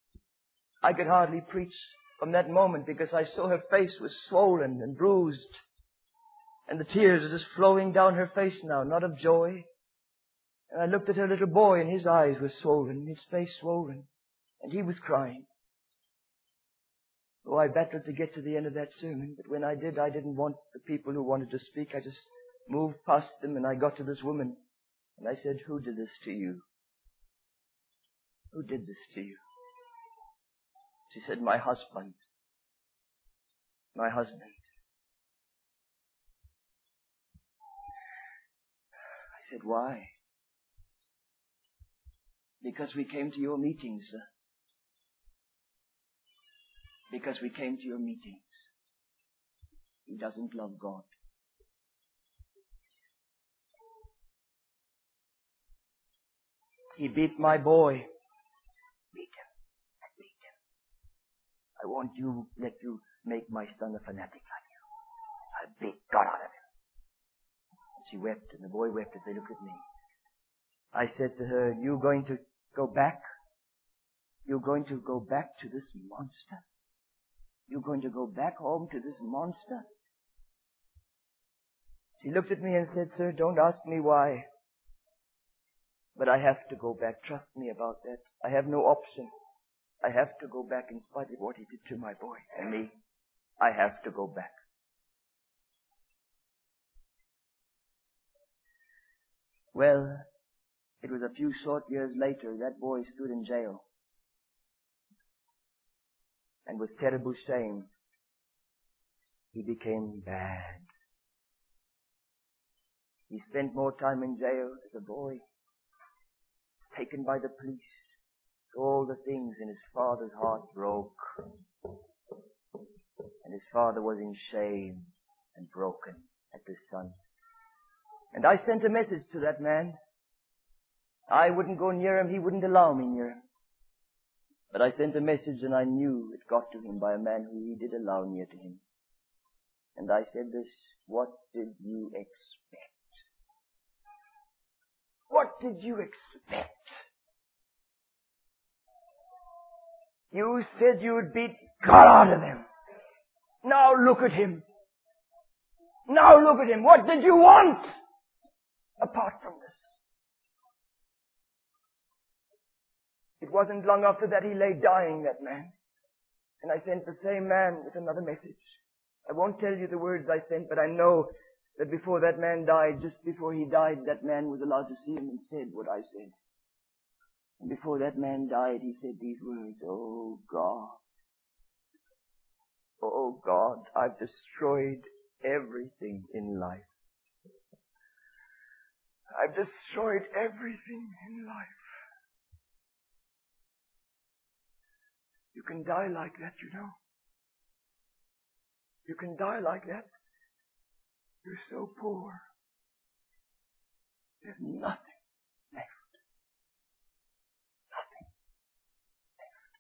I could hardly preach from that moment because I saw her face was swollen and bruised. And the tears were just flowing down her face now, not of joy. And I looked at her little boy, and his eyes were swollen, his face swollen, and he was crying. Oh, I battled to get to the end of that sermon, but when I did, I didn't want the people who wanted to speak. I just moved past them, and I got to this woman, and I said, "Who did this to you? Who did this to you?" She said, "My husband. My husband." I said, "Why?" "Because we came to your meetings, sir. Because we came to your meetings." He doesn't love God. He beat my boy. Beat him. Beat I won't you let you make my son a fanatic like you. I'll beat God out of him. And she wept, and the boy wept as they looked at me. I said to her, you going to go back? You're going to go back to this monster? You're going to go back home to this monster? She looked at me and said, sir, don't ask me why. But I have to go back. Trust me about that. I have no option. I have to go back in spite of what he did to my boy and me. I have to go back. Well, it was a few short years later that boy stood in jail. And with terrible shame, he became bad. He spent more time in jail as a boy, taken by the police. All the things in his father's heart broke. And his father was in shame and broken at this son. And I sent a message to that man. I wouldn't go near him. He wouldn't allow me near him. But I sent a message and I knew it got to him by a man who he did allow near to him. And I said this, what did you expect? What did you expect? You said you would beat God out of him. Now look at him. Now look at him. What did you want apart from this? It wasn't long after that he lay dying, that man. And I sent the same man with another message. I won't tell you the words I sent, but I know that before that man died, just before he died, that man was allowed to see him and said what I said. And before that man died, he said these words, oh God, oh God, I've destroyed everything in life. I've destroyed everything in life. You can die like that, you know. You can die like that. You're so poor. There's nothing left. Nothing left.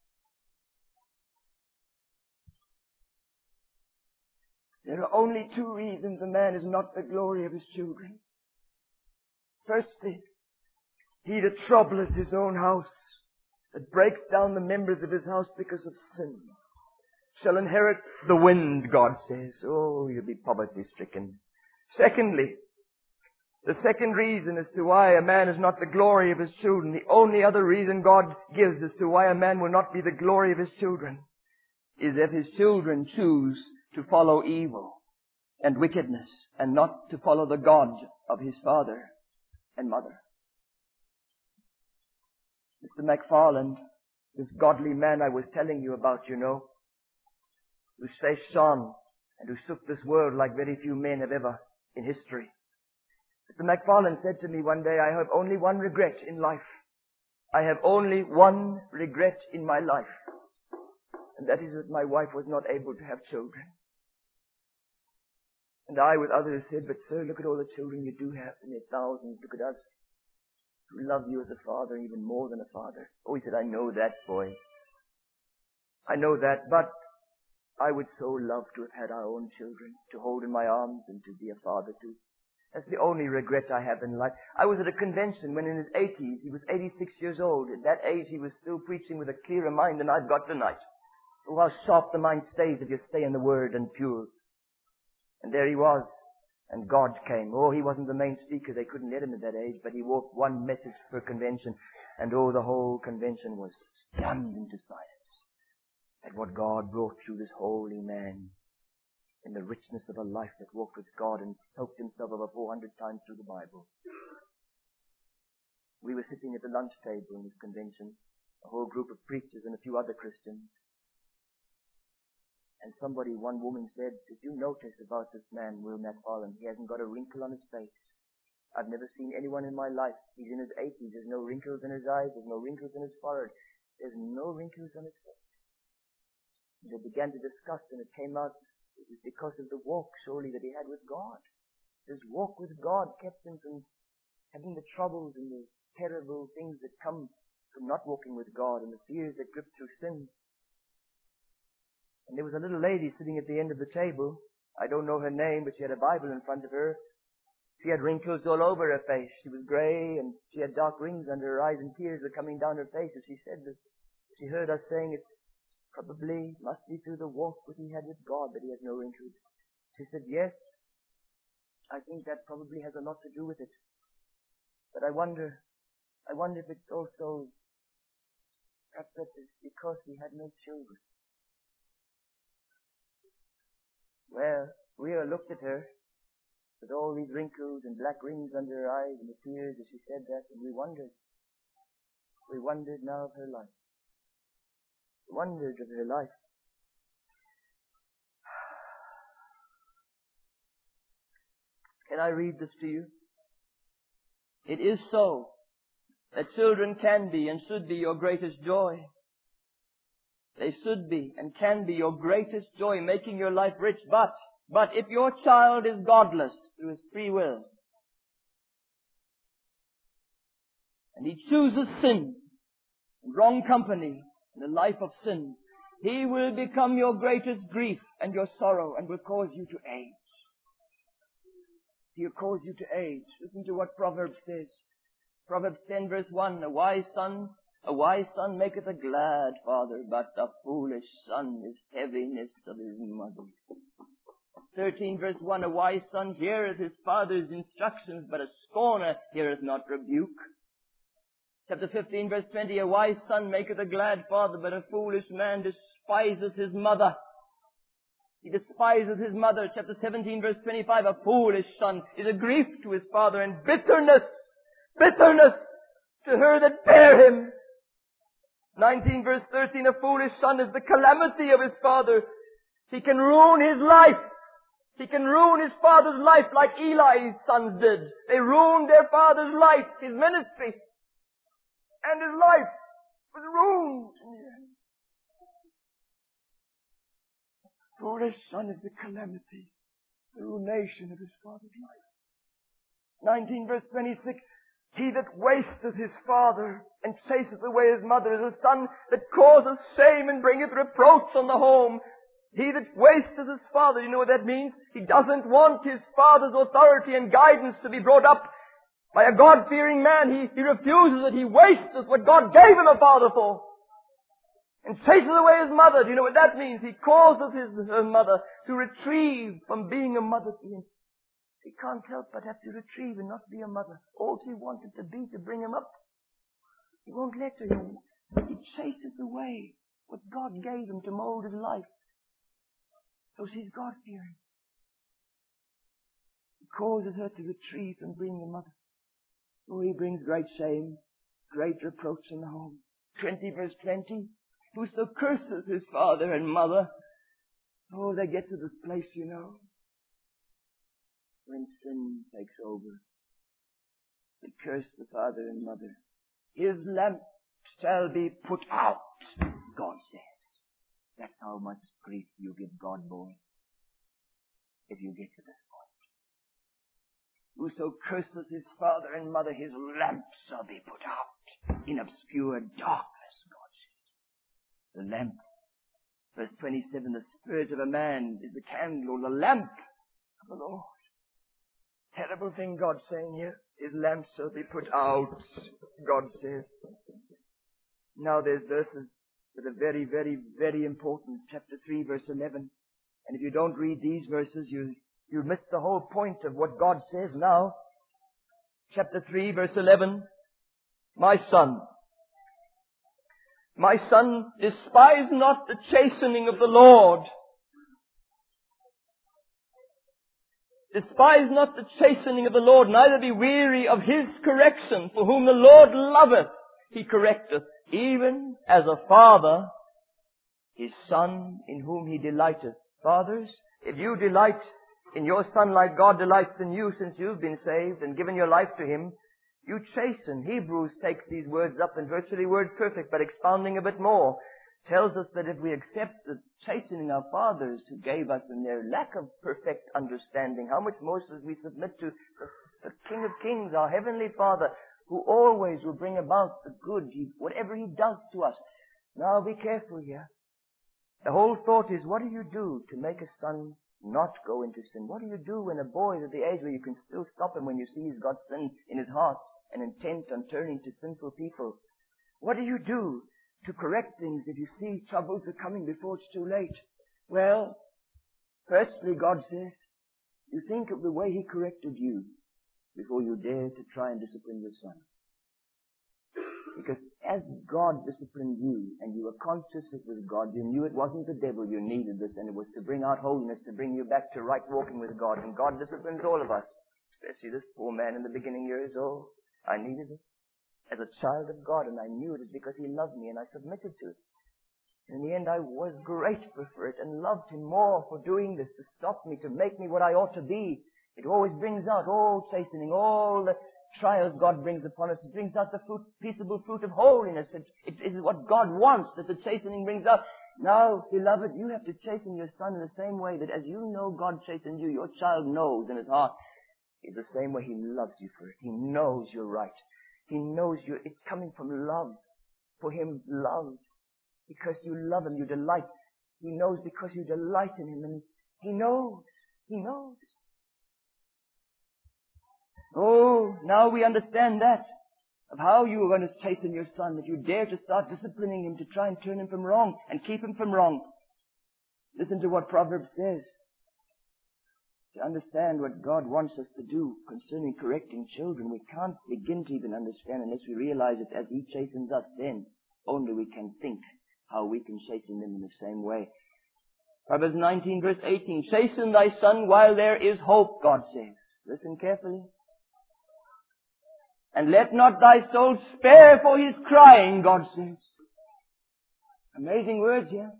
There are only two reasons a man is not the glory of his children. Firstly, he that troubleth his own house, that breaks down the members of his house because of sin, shall inherit the wind, God says. Oh, you'll be poverty-stricken. Secondly, the second reason as to why a man is not the glory of his children, the only other reason God gives as to why a man will not be the glory of his children, is if his children choose to follow evil and wickedness and not to follow the God of his father and mother. Mister McFarland, this godly man I was telling you about, you know, whose face shone and who shook this world like very few men have ever in history. Mister McFarland said to me one day, I have only one regret in life. I have only one regret in my life. And that is that my wife was not able to have children. And I with others said, but sir, look at all the children you do have in their thousands. Look at us. We love you as a father, even more than a father. Oh, he said, I know that, boy. I know that, but I would so love to have had our own children to hold in my arms and to be a father to. That's the only regret I have in life. I was at a convention when in his eighties, he was eighty-six years old. At that age, he was still preaching with a clearer mind than I've got tonight. Oh, how sharp the mind stays if you stay in the Word and pure. And there he was. And God came. Oh, he wasn't the main speaker. They couldn't let him at that age. But he walked one message per convention. And oh, the whole convention was stunned into silence at what God brought through this holy man in the richness of a life that walked with God and soaked himself over four hundred times through the Bible. We were sitting at the lunch table in this convention, a whole group of preachers and a few other Christians. And somebody, one woman said, did you notice about this man, Will McFarland? He hasn't got a wrinkle on his face. I've never seen anyone in my life. He's in his eighties. There's no wrinkles in his eyes. There's no wrinkles in his forehead. There's no wrinkles on his face. And they began to discuss, and it came out it was because of the walk, surely, that he had with God. His walk with God kept him from having the troubles and the terrible things that come from not walking with God and the fears that grip through sin. And there was a little lady sitting at the end of the table. I don't know her name, but she had a Bible in front of her. She had wrinkles all over her face. She was grey, and she had dark rings under her eyes, and tears were coming down her face as she said this. She heard us saying it probably must be through the walk that he had with God that he has no wrinkles. She said, yes, I think that probably has a lot to do with it. But I wonder, I wonder if it's also, perhaps that it's because he had no children. Well, we all looked at her with all these wrinkles and black rings under her eyes and the tears as she said that, and we wondered. We wondered now of her life. We wondered of her life. Can I read this to you? It is so that children can be and should be your greatest joy. They should be and can be your greatest joy, making your life rich. But, but if your child is godless through his free will, and he chooses sin, wrong company, and a life of sin, he will become your greatest grief and your sorrow and will cause you to age. He'll cause you to age. Listen to what Proverbs says. Proverbs ten verse one, a wise son, a wise son maketh a glad father, but a foolish son is heaviness of his mother. thirteen verse one, a wise son heareth his father's instructions, but a scorner heareth not rebuke. Chapter fifteen verse twenty, a wise son maketh a glad father, but a foolish man despiseth his mother. He despises his mother. Chapter seventeen verse twenty-five, a foolish son is a grief to his father, and bitterness, bitterness to her that bare him. nineteen verse thirteen, a foolish son is the calamity of his father. He can ruin his life. He can ruin his father's life like Eli's sons did. They ruined their father's life, his ministry. And his life was ruined in the end. Foolish son is the calamity, the ruination of his father's life. nineteen verse twenty-six, he that wasteth his father and chaseth away his mother is a son that causeth shame and bringeth reproach on the home. He that wasteth his father, you know what that means? He doesn't want his father's authority and guidance to be brought up by a God-fearing man. He, he refuses it. He wasteth what God gave him a father for. And chases away his mother. Do you know what that means? He causes his her mother to retrieve from being a mother to him. He can't help but have to retrieve and not be a mother. All she wanted to be to bring him up. He won't let her. He chases away what God gave him to mold his life. So she's God-fearing. He causes her to retrieve and bring a mother. Oh, he brings great shame, great reproach in the home. twenty verse twenty. Whoso curses his father and mother, oh, they get to this place, you know, when sin takes over. They curse the father and mother. His lamp shall be put out, God says. That's how much grief you give God, boy, if you get to this point. Whoso curses his father and mother, his lamp shall be put out in obscure darkness. The lamp. Verse twenty-seven, the spirit of a man is the candle or the lamp of the Lord. Terrible thing God's saying here. His lamp shall be put out, God says. Now there's verses that are very, very, very important. Chapter three, verse eleven. And if you don't read these verses, you, you miss the whole point of what God says now. Chapter three, verse eleven. My son, my son, despise not the chastening of the Lord. Despise not the chastening of the Lord, neither be weary of His correction. For whom the Lord loveth, He correcteth, even as a father His son in whom He delighteth. Fathers, if you delight in your son like God delights in you since you've been saved and given your life to Him, you chasten. Hebrews takes these words up in virtually word perfect, but expounding a bit more, tells us that if we accept the chastening our fathers who gave us in their lack of perfect understanding, how much more should we submit to the, the King of Kings, our Heavenly Father, who always will bring about the good, he, whatever He does to us. Now be careful here. The whole thought is, what do you do to make a son not go into sin? What do you do when a boy is at the age where you can still stop him when you see he's got sin in his heart and intent on turning to sinful people? What do you do to correct things if you see troubles are coming before it's too late? Well, firstly, God says, you think of the way He corrected you before you dare to try and discipline your son. Because as God disciplined you and you were conscious it was God, you knew it wasn't the devil, you needed this, and it was to bring out holiness, to bring you back to right walking with God. And God disciplines all of us, especially this poor man in the beginning years. Oh, I needed it as a child of God, and I knew it was because He loved me and I submitted to it. In the end, I was grateful for it and loved Him more for doing this, to stop me, to make me what I ought to be. It always brings out all chastening, all the trials God brings upon us. It brings out the fruit, peaceable fruit of holiness. It, it is what God wants that the chastening brings out. Now, beloved, you have to chasten your son in the same way that as you know God chastens you, your child knows in his heart. It's the same way he loves you for it. He knows you're right. He knows you. It's coming from love. For him, love. Because you love him, you delight. He knows because you delight in him, and he knows. He knows. Oh, now we understand that, of how you are going to chasten your son, that you dare to start disciplining him to try and turn him from wrong and keep him from wrong. Listen to what Proverbs says. To understand what God wants us to do concerning correcting children, we can't begin to even understand unless we realize that as He chastens us, then only we can think how we can chasten them in the same way. Proverbs nineteen verse eighteen, chasten thy son while there is hope, God says. Listen carefully. And let not thy soul spare for his crying, God says. Amazing words here.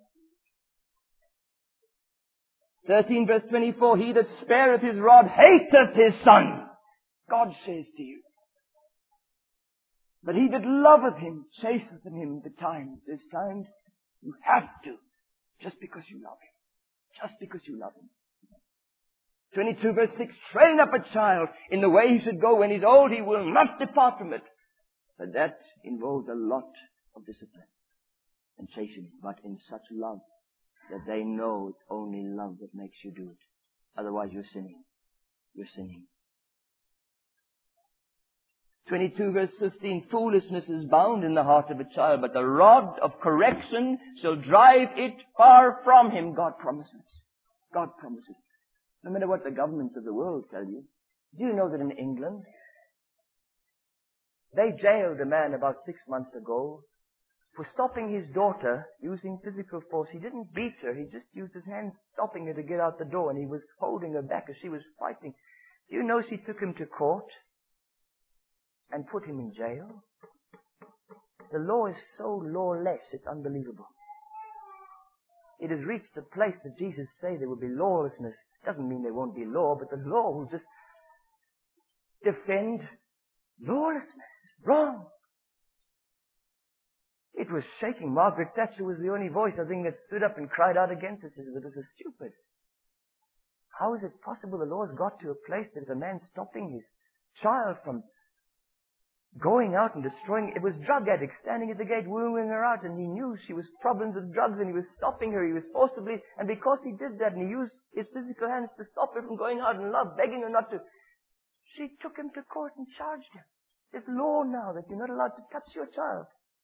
thirteen verse twenty-four, he that spareth his rod hateth his son, God says to you. But he that loveth him chaseth him the times. There's times you have to, just because you love him. Just because you love him. twenty-two verse six, train up a child in the way he should go. When he's old, he will not depart from it. But that involves a lot of discipline and chastening, but in such love that they know it's only love that makes you do it. Otherwise you're sinning. You're sinning. twenty-two verse fifteen, foolishness is bound in the heart of a child, but the rod of correction shall drive it far from him. God promises. God promises. No matter what the governments of the world tell you. Do you know that in England, they jailed a man about six months ago for stopping his daughter using physical force. He didn't beat her. He just used his hand stopping her to get out the door, and he was holding her back as she was fighting. Do you know she took him to court and put him in jail? The law is so lawless, it's unbelievable. It has reached a place that Jesus said there will be lawlessness. Doesn't mean there won't be law, but the law will just defend lawlessness. Wrong. It was shaking. Margaret Thatcher was the only voice, I think, that stood up and cried out against it. She said, this is stupid. How is it possible the law has got to a place that if a man stopping his child from going out and destroying, it was drug addicts standing at the gate wooing her out, and he knew she was problems with drugs, and he was stopping her. He was forcibly, and because he did that and he used his physical hands to stop her from going out in love, begging her not to, she took him to court and charged him. There's law now that you're not allowed to touch your child.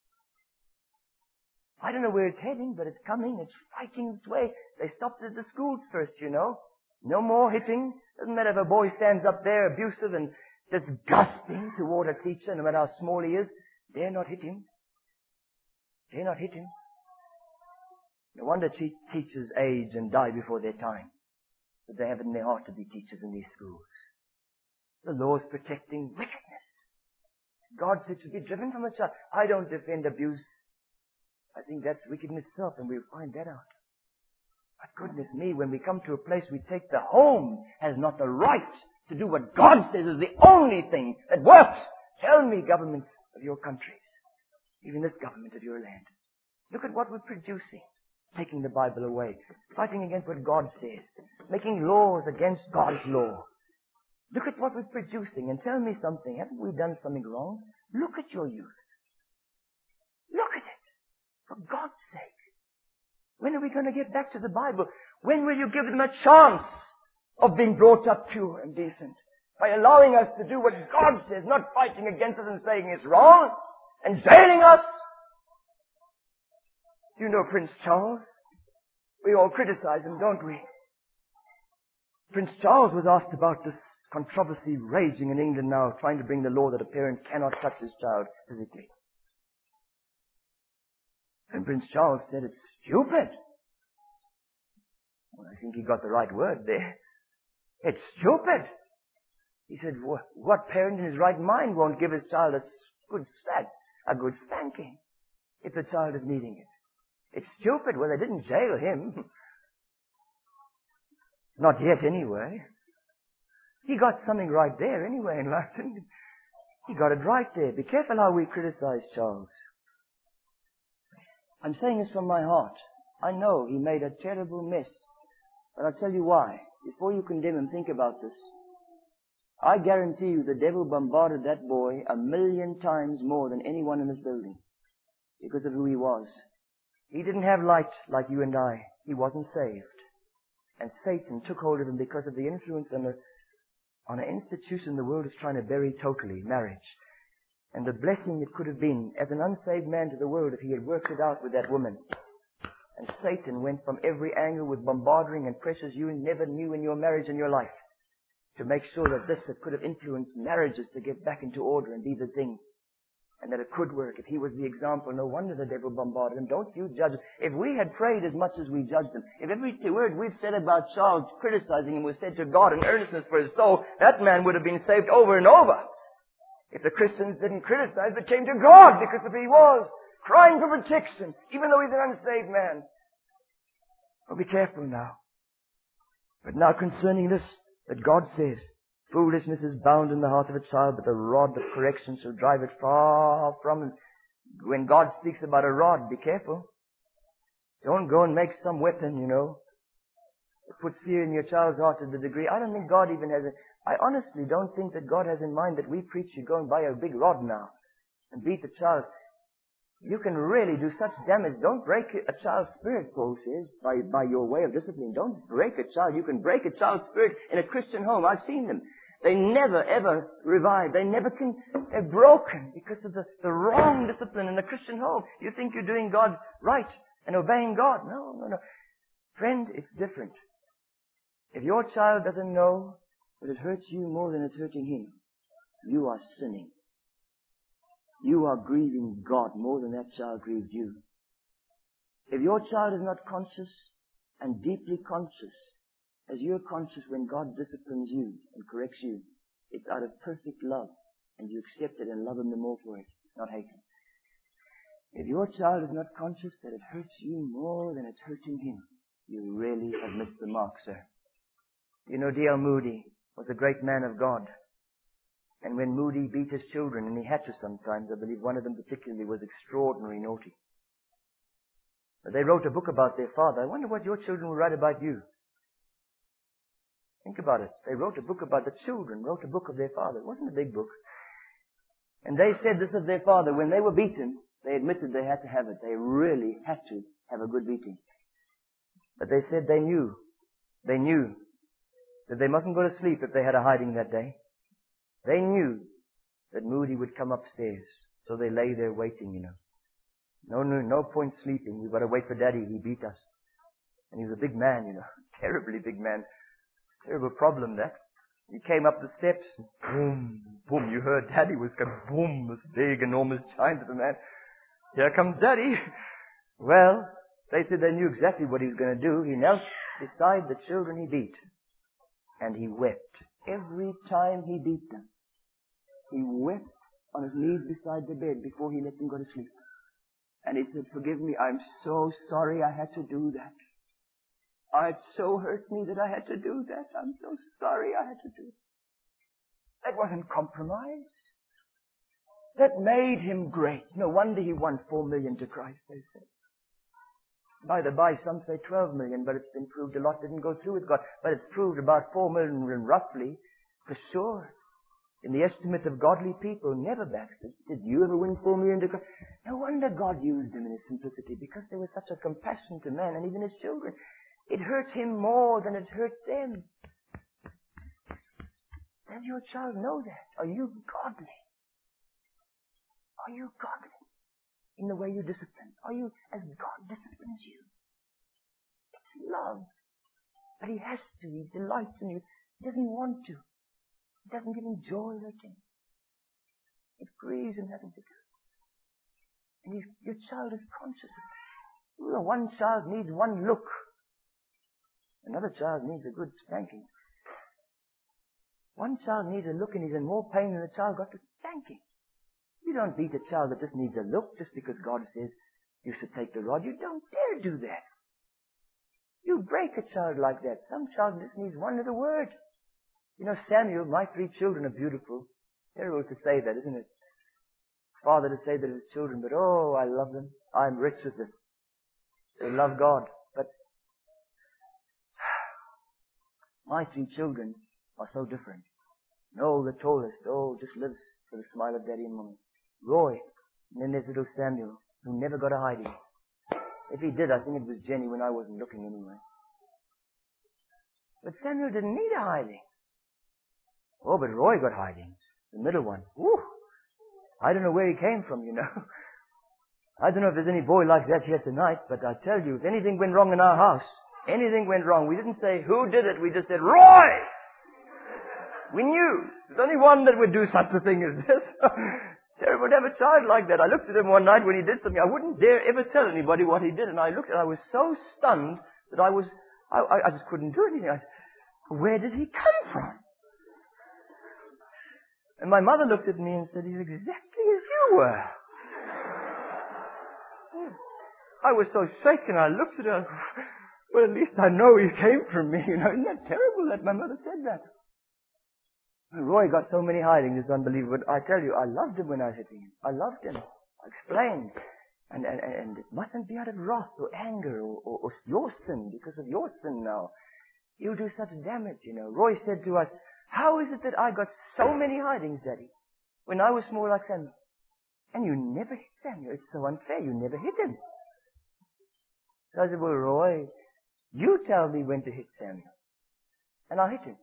I don't know where it's heading, but it's coming. It's fighting its way. They stopped at the schools first, you know. No more hitting. Doesn't matter if a boy stands up there abusive and disgusting toward a teacher, no matter how small he is. Dare not hit him. Dare not hit him. No wonder te- teachers age and die before their time. But they have it in their heart to be teachers in these schools. The law is protecting wickedness. God said to be driven from a child. I don't defend abuse. I think that's wickedness itself, and we'll find that out. But goodness me, when we come to a place we take the home has not the right to do what God says is the only thing that works. Tell me, governments of your countries, even this government of your land, look at what we're producing. Taking the Bible away, fighting against what God says, making laws against God's law. Look at what we're producing and tell me something. Haven't we done something wrong? Look at your youth. Look at it. For God's sake. When are we going to get back to the Bible? When will you give them a chance of being brought up pure and decent? By allowing us to do what God says, not fighting against us and saying it's wrong and jailing us. You know Prince Charles? We all criticize him, don't we? Prince Charles was asked about this controversy raging in England now, trying to bring the law that a parent cannot touch his child physically. And Prince Charles said it's stupid. Well, I think he got the right word there. It's stupid. He said, what parent in his right mind won't give his child a good spank, a good spanking if the child is needing it? It's stupid. Well, they didn't jail him. Not yet, anyway. He got something right there, anyway, in life, didn't he? He got it right there. Be careful how we criticize Charles. I'm saying this from my heart. I know he made a terrible mess. But I'll tell you why. Before you condemn him, think about this. I guarantee you the devil bombarded that boy a million times more than anyone in this building because of who he was. He didn't have light like you and I. He wasn't saved. And Satan took hold of him because of the influence on, a, on an institution the world is trying to bury totally, marriage. And the blessing it could have been as an unsaved man to the world if he had worked it out with that woman. And Satan went from every angle with bombarding and pressures you never knew in your marriage and your life to make sure that this that could have influenced marriages to get back into order and be the thing. And that it could work. If he was the example, no wonder the devil bombarded him. Don't you judge him. If we had prayed as much as we judged him, if every word we've said about Charles criticizing him was said to God in earnestness for his soul, that man would have been saved over and over. If the Christians didn't criticize, they came to God because of who he was, crying for protection, even though he's an unsaved man. Well, be careful now. But now concerning this, that God says, foolishness is bound in the heart of a child, but the rod of correction shall drive it far from him. When God speaks about a rod, be careful. Don't go and make some weapon, you know. It puts fear in your child's heart to the degree. I don't think God even has a... I honestly don't think that God has in mind that we preach you go and buy a big rod now and beat the child. You can really do such damage. Don't break a child's spirit, Paul says, by, by your way of discipline. Don't break a child. You can break a child's spirit in a Christian home. I've seen them. They never, ever revive. They never can, they're broken because of the, the wrong discipline in a Christian home. You think you're doing God right and obeying God. No, no, no. Friend, it's different. If your child doesn't know that it hurts you more than it's hurting him, you are sinning. You are grieving God more than that child grieved you. If your child is not conscious and deeply conscious, as you're conscious when God disciplines you and corrects you, it's out of perfect love, and you accept it and love him the more for it, not hate him. If your child is not conscious that it hurts you more than it's hurting him, you really have missed the mark, sir. You know, D L Moody was a great man of God. And when Moody beat his children, and he had to sometimes, I believe one of them particularly was extraordinarily naughty. But they wrote a book about their father. I wonder what your children will write about you. Think about it. They wrote a book about the children, wrote a book of their father. It wasn't a big book. And they said this of their father. When they were beaten, they admitted they had to have it. They really had to have a good beating. But they said they knew. They knew that they mustn't go to sleep if they had a hiding that day. They knew that Moody would come upstairs. So they lay there waiting, you know. No, no, no point sleeping. We've got to wait for Daddy. He beat us. And he was a big man, you know. Terribly big man. Terrible problem, that. He came up the steps. Boom, boom. You heard Daddy was going boom. This big, enormous giant of a man. Here comes Daddy. Well, they said they knew exactly what he was going to do. He knelt beside the children he beat. And he wept. Every time he beat them. He wept on his knees beside the bed before he let them go to sleep. And he said, forgive me, I'm so sorry I had to do that. Oh, it so hurt me that I had to do that. I'm so sorry I had to do it. That wasn't compromise. That made him great. No wonder he won four million to Christ, they said. By the by, some say twelve million, but it's been proved a lot didn't go through with God. But it's proved about four million roughly, for sure. in the estimate of godly people, never backslid. Did you ever win four million to Christ? No wonder God used him in his simplicity, because there was such a compassion to man and even his children. It hurt him more than it hurt them. Does your child know that? Are you godly? Are you godly in the way you discipline? Are you as God disciplines you? It's love. But he has to. He delights in you. He doesn't want to. It doesn't give him joy hurting. It grieves him having to do it. And you, your child is conscious of it. Well, one child needs one look. Another child needs a good spanking. One child needs a look and he's in more pain than the child got the spanking. You don't beat a child that just needs a look just because God says you should take the rod. You don't dare do that. You break a child like that. Some child just needs one little word. You know, Samuel, my three children are beautiful. Terrible to say that, isn't it? Father to say that his children, but oh, I love them. I'm rich with them. They love God. But my three children are so different. No, the tallest, oh, just lives for the smile of Daddy and Mommy. Roy, and then there's little Samuel, who never got a hiding. If he did, I think it was Jenny when I wasn't looking anyway. But Samuel didn't need a hiding. Oh, but Roy got hiding. The middle one. Woo! I don't know where he came from, you know. I don't know if there's any boy like that here tonight, but I tell you, if anything went wrong in our house, anything went wrong, we didn't say, who did it? We just said, Roy! We knew. There's only one that would do such a thing as this. Terrible to have a child like that. I looked at him one night when he did something. I wouldn't dare ever tell anybody what he did. And I looked at him. I was so stunned that I was, I, I, I just couldn't do anything. I said, where did he come from? And my mother looked at me and said, he's exactly as you were. I was so shaken. I looked at her. Well, at least I know he came from me. You know, isn't that terrible that my mother said that? Roy got so many hidings, it's unbelievable. But I tell you, I loved him when I was hitting him. I loved him. I explained. And, and, and it mustn't be out of wrath or anger or, or, or your sin, because of your sin now. You do such damage, you know. Roy said to us, how is it that I got so many hidings, Daddy, when I was small like Samuel? And you never hit Samuel. It's so unfair. You never hit him. So I said, well, Roy, you tell me when to hit Samuel. And I'll hit him.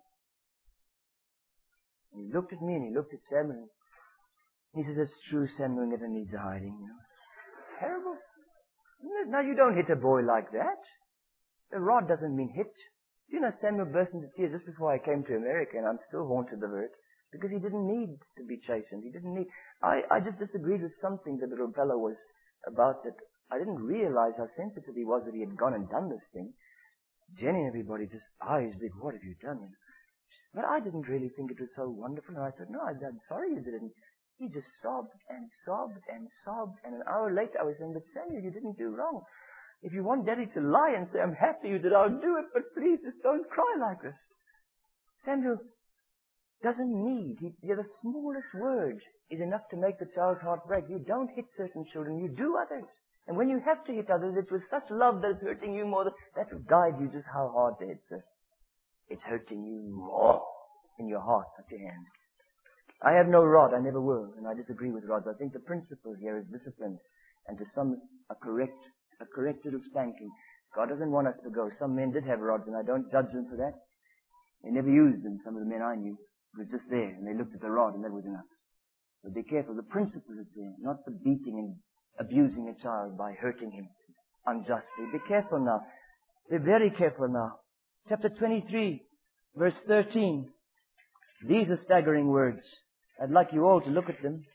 And he looked at me and he looked at Samuel. He says, it's true, Samuel never needs a hiding, you know. Terrible. No, you don't hit a boy like that. The rod doesn't mean hit. You know, Samuel burst into tears just before I came to America, and I'm still haunted of it, because he didn't need to be chastened. He didn't need... I, I just disagreed with something that the little fellow was about, that I didn't realize how sensitive he was that he had gone and done this thing. Jenny and everybody just eyes big, what have you done? But I didn't really think it was so wonderful, and I said, no, I'm sorry you did it. And he just sobbed and sobbed and sobbed, and an hour later I was saying, but Samuel, you didn't do wrong. If you want Daddy to lie and say, I'm happy you did, I'll do it, but please just don't cry like this. Samuel doesn't need, he, the smallest word is enough to make the child's heart break. You don't hit certain children, you do others. And when you have to hit others, it's with such love that it's hurting you more. Than, that will guide you just how hard to hit, sir. It's hurting you more in your heart, not your hand. I have no rod, I never will, and I disagree with rods. I think the principle here is discipline, and to some, a correct A correct little spanking. God doesn't want us to go. Some men did have rods, and I don't judge them for that. They never used them. Some of the men I knew. It was just there, and they looked at the rod, and that was enough. But be careful. The principle is there, not the beating and abusing a child by hurting him unjustly. Be careful now. Be very careful now. Chapter twenty-three, verse thirteen. These are staggering words. I'd like you all to look at them.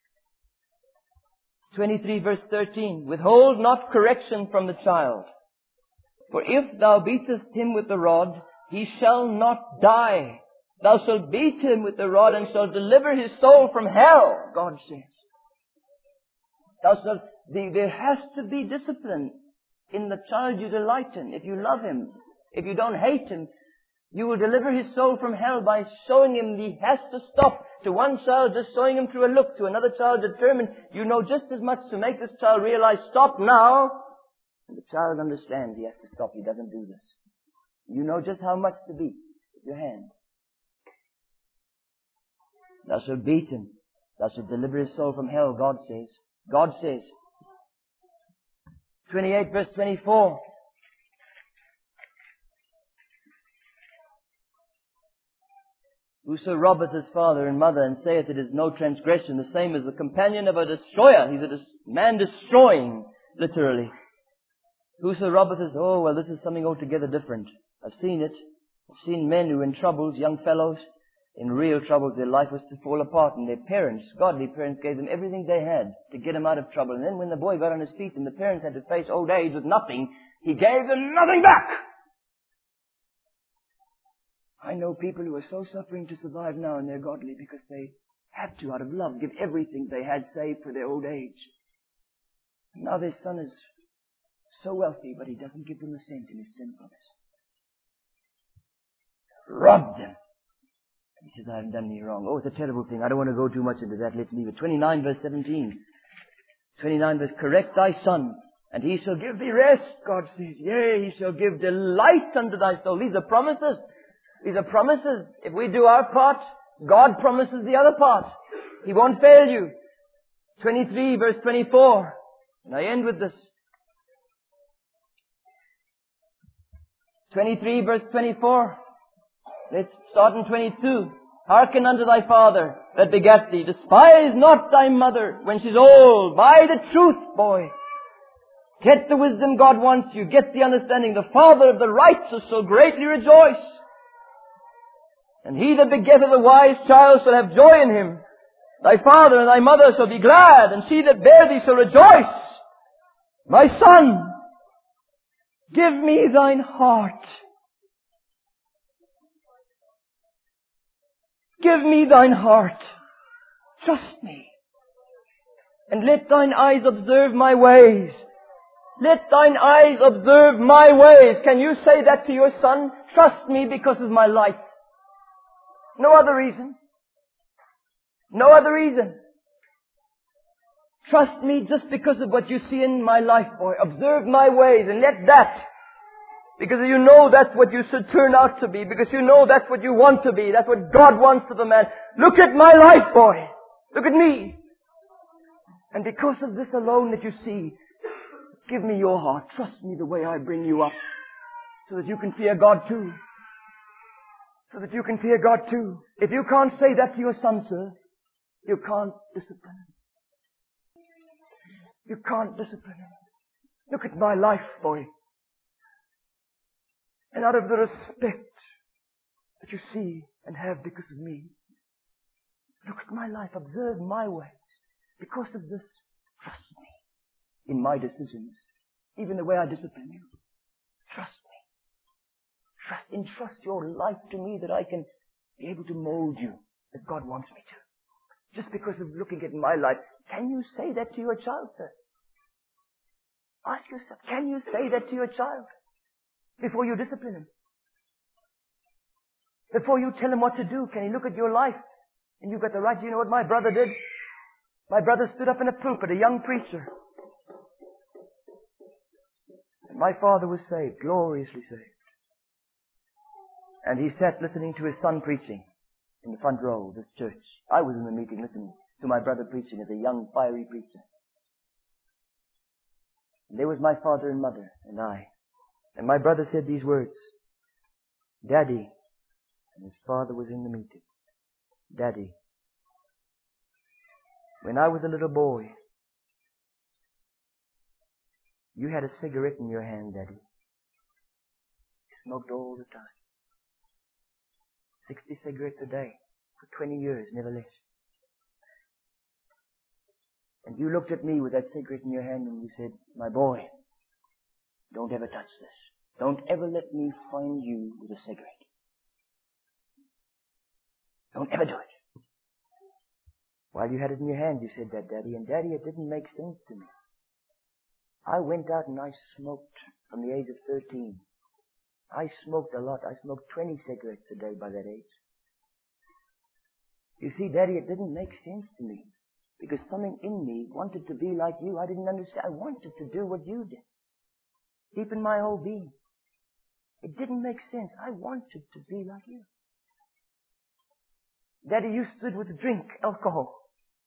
twenty-three verse thirteen. Withhold not correction from the child. For if thou beatest him with the rod, he shall not die. Thou shalt beat him with the rod and shalt deliver his soul from hell, God says. Thou shalt, there has to be discipline in the child you delight in. If you love him, if you don't hate him, you will deliver his soul from hell by showing him he has to stop. To one child, just showing him through a look. To another child, determined, you know just as much to make this child realize, stop now. And the child understands he has to stop. He doesn't do this. You know just how much to beat with your hand. Thou shalt beat him. Thou shalt deliver his soul from hell, God says. God says. twenty-eight verse twenty-four. Whoso robbeth his father and mother and saith it is no transgression, the same as the companion of a destroyer. He's a dis- man destroying, literally. Whoso robbeth his... Oh, well, this is something altogether different. I've seen it. I've seen men who were in troubles, young fellows, in real troubles. Their life was to fall apart, and their parents, godly parents, gave them everything they had to get him out of trouble. And then when the boy got on his feet and the parents had to face old age with nothing, he gave them nothing back. I know people who are so suffering to survive now, and they're godly because they had to, out of love, give everything they had saved for their old age. And now their son is so wealthy, but he doesn't give them a cent in his sinfulness. Robbed them. He says, I haven't done any wrong. Oh, it's a terrible thing. I don't want to go too much into that. Let's leave it. twenty-nine verse seventeen. twenty-nine verse, correct thy son, and he shall give thee rest, God says. Yea, he shall give delight unto thy soul. These are promises. These are promises. If we do our part, God promises the other part. He won't fail you. twenty-three verse twenty-four. And I end with this. twenty-three verse twenty-four. Let's start in twenty-two. Hearken unto thy father that begat thee. Despise not thy mother when she's old. Buy the truth, boy. Get the wisdom God wants you. Get the understanding. The father of the righteous shall greatly rejoice. And he that begetteth a wise child shall have joy in him. Thy father and thy mother shall be glad, and she that bare thee shall rejoice. My son, give me thine heart. Give me thine heart. Trust me. And let thine eyes observe my ways. Let thine eyes observe my ways. Can you say that to your son? Trust me because of my life. No other reason. No other reason. Trust me just because of what you see in my life, boy. Observe my ways and let that, because you know that's what you should turn out to be, because you know that's what you want to be, that's what God wants of a man. Look at my life, boy. Look at me. And because of this alone that you see, give me your heart. Trust me the way I bring you up, so that you can fear God too. So that you can fear God too. If you can't say that to your son, sir, you can't discipline him. You can't discipline him. Look at my life, boy. And out of the respect that you see and have because of me, look at my life. Observe my ways. Because of this, trust me in my decisions. Even the way I discipline you. Trust me. Trust, entrust your life to me that I can be able to mold you as God wants me to. Just because of looking at my life. Can you say that to your child, sir? Ask yourself, can you say that to your child before you discipline him? Before you tell him what to do, can he look at your life and you've got the right? Do you know what my brother did? My brother stood up in a pulpit, a young preacher. And my father was saved, gloriously saved. And he sat listening to his son preaching in the front row of this church. I was in the meeting listening to my brother preaching as a young, fiery preacher. And there was my father and mother and I. And my brother said these words, Daddy, and his father was in the meeting. Daddy, when I was a little boy, you had a cigarette in your hand, Daddy. You smoked all the time. Sixty cigarettes a day for twenty years, never less. And you looked at me with that cigarette in your hand and you said, my boy, don't ever touch this. Don't ever let me find you with a cigarette. Don't ever do it. While you had it in your hand, you said that, Daddy. And Daddy, it didn't make sense to me. I went out and I smoked from the age of thirteen. I smoked a lot. I smoked twenty cigarettes a day by that age. You see, Daddy, it didn't make sense to me. Because something in me wanted to be like you. I didn't understand. I wanted to do what you did. Deep in my whole being. It didn't make sense. I wanted to be like you. Daddy, you stood with drink, alcohol.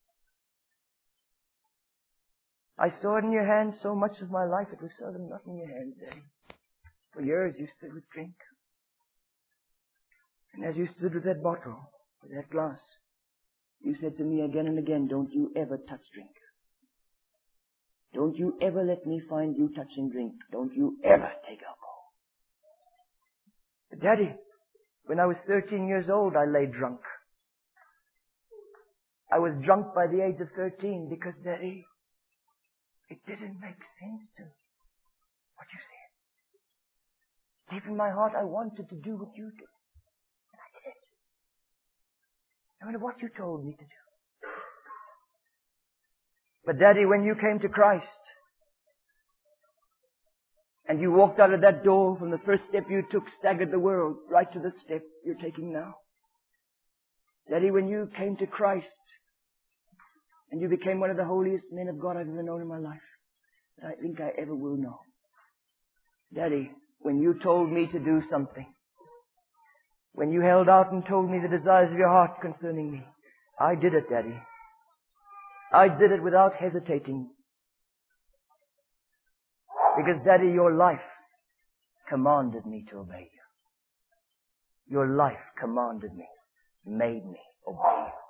I saw it in your hands so much of my life, it was seldom not in your hands, Daddy. For years you stood with drink. And as you stood with that bottle, with that glass, you said to me again and again, don't you ever touch drink. Don't you ever let me find you touching drink. Don't you ever take alcohol. But Daddy, when I was thirteen years old, I lay drunk. I was drunk by the age of thirteen because, Daddy, it didn't make sense to me what you said. Deep in my heart, I wanted to do what you did. And I did it. No matter what you told me to do. But Daddy, when you came to Christ, and you walked out of that door, from the first step you took, staggered the world, right to the step you're taking now. Daddy, when you came to Christ, and you became one of the holiest men of God I've ever known in my life, that I think I ever will know. Daddy, when you told me to do something, when you held out and told me the desires of your heart concerning me, I did it, Daddy. I did it without hesitating. Because, Daddy, your life commanded me to obey you. Your life commanded me, made me obey you.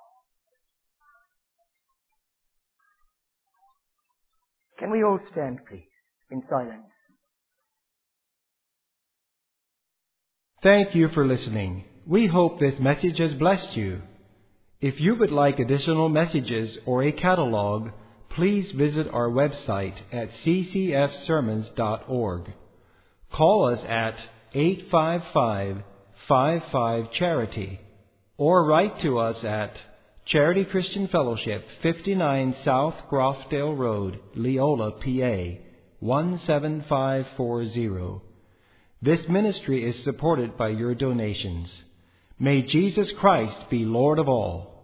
Can we all stand, please, in silence? Thank you for listening. We hope this message has blessed you. If you would like additional messages or a catalog, please visit our website at c c f sermons dot org. Call us at eight five five, five five, charity or write to us at Charity Christian Fellowship, fifty-nine South Grofdale Road, Leola, P A, one seven five four zero. This ministry is supported by your donations. May Jesus Christ be Lord of all.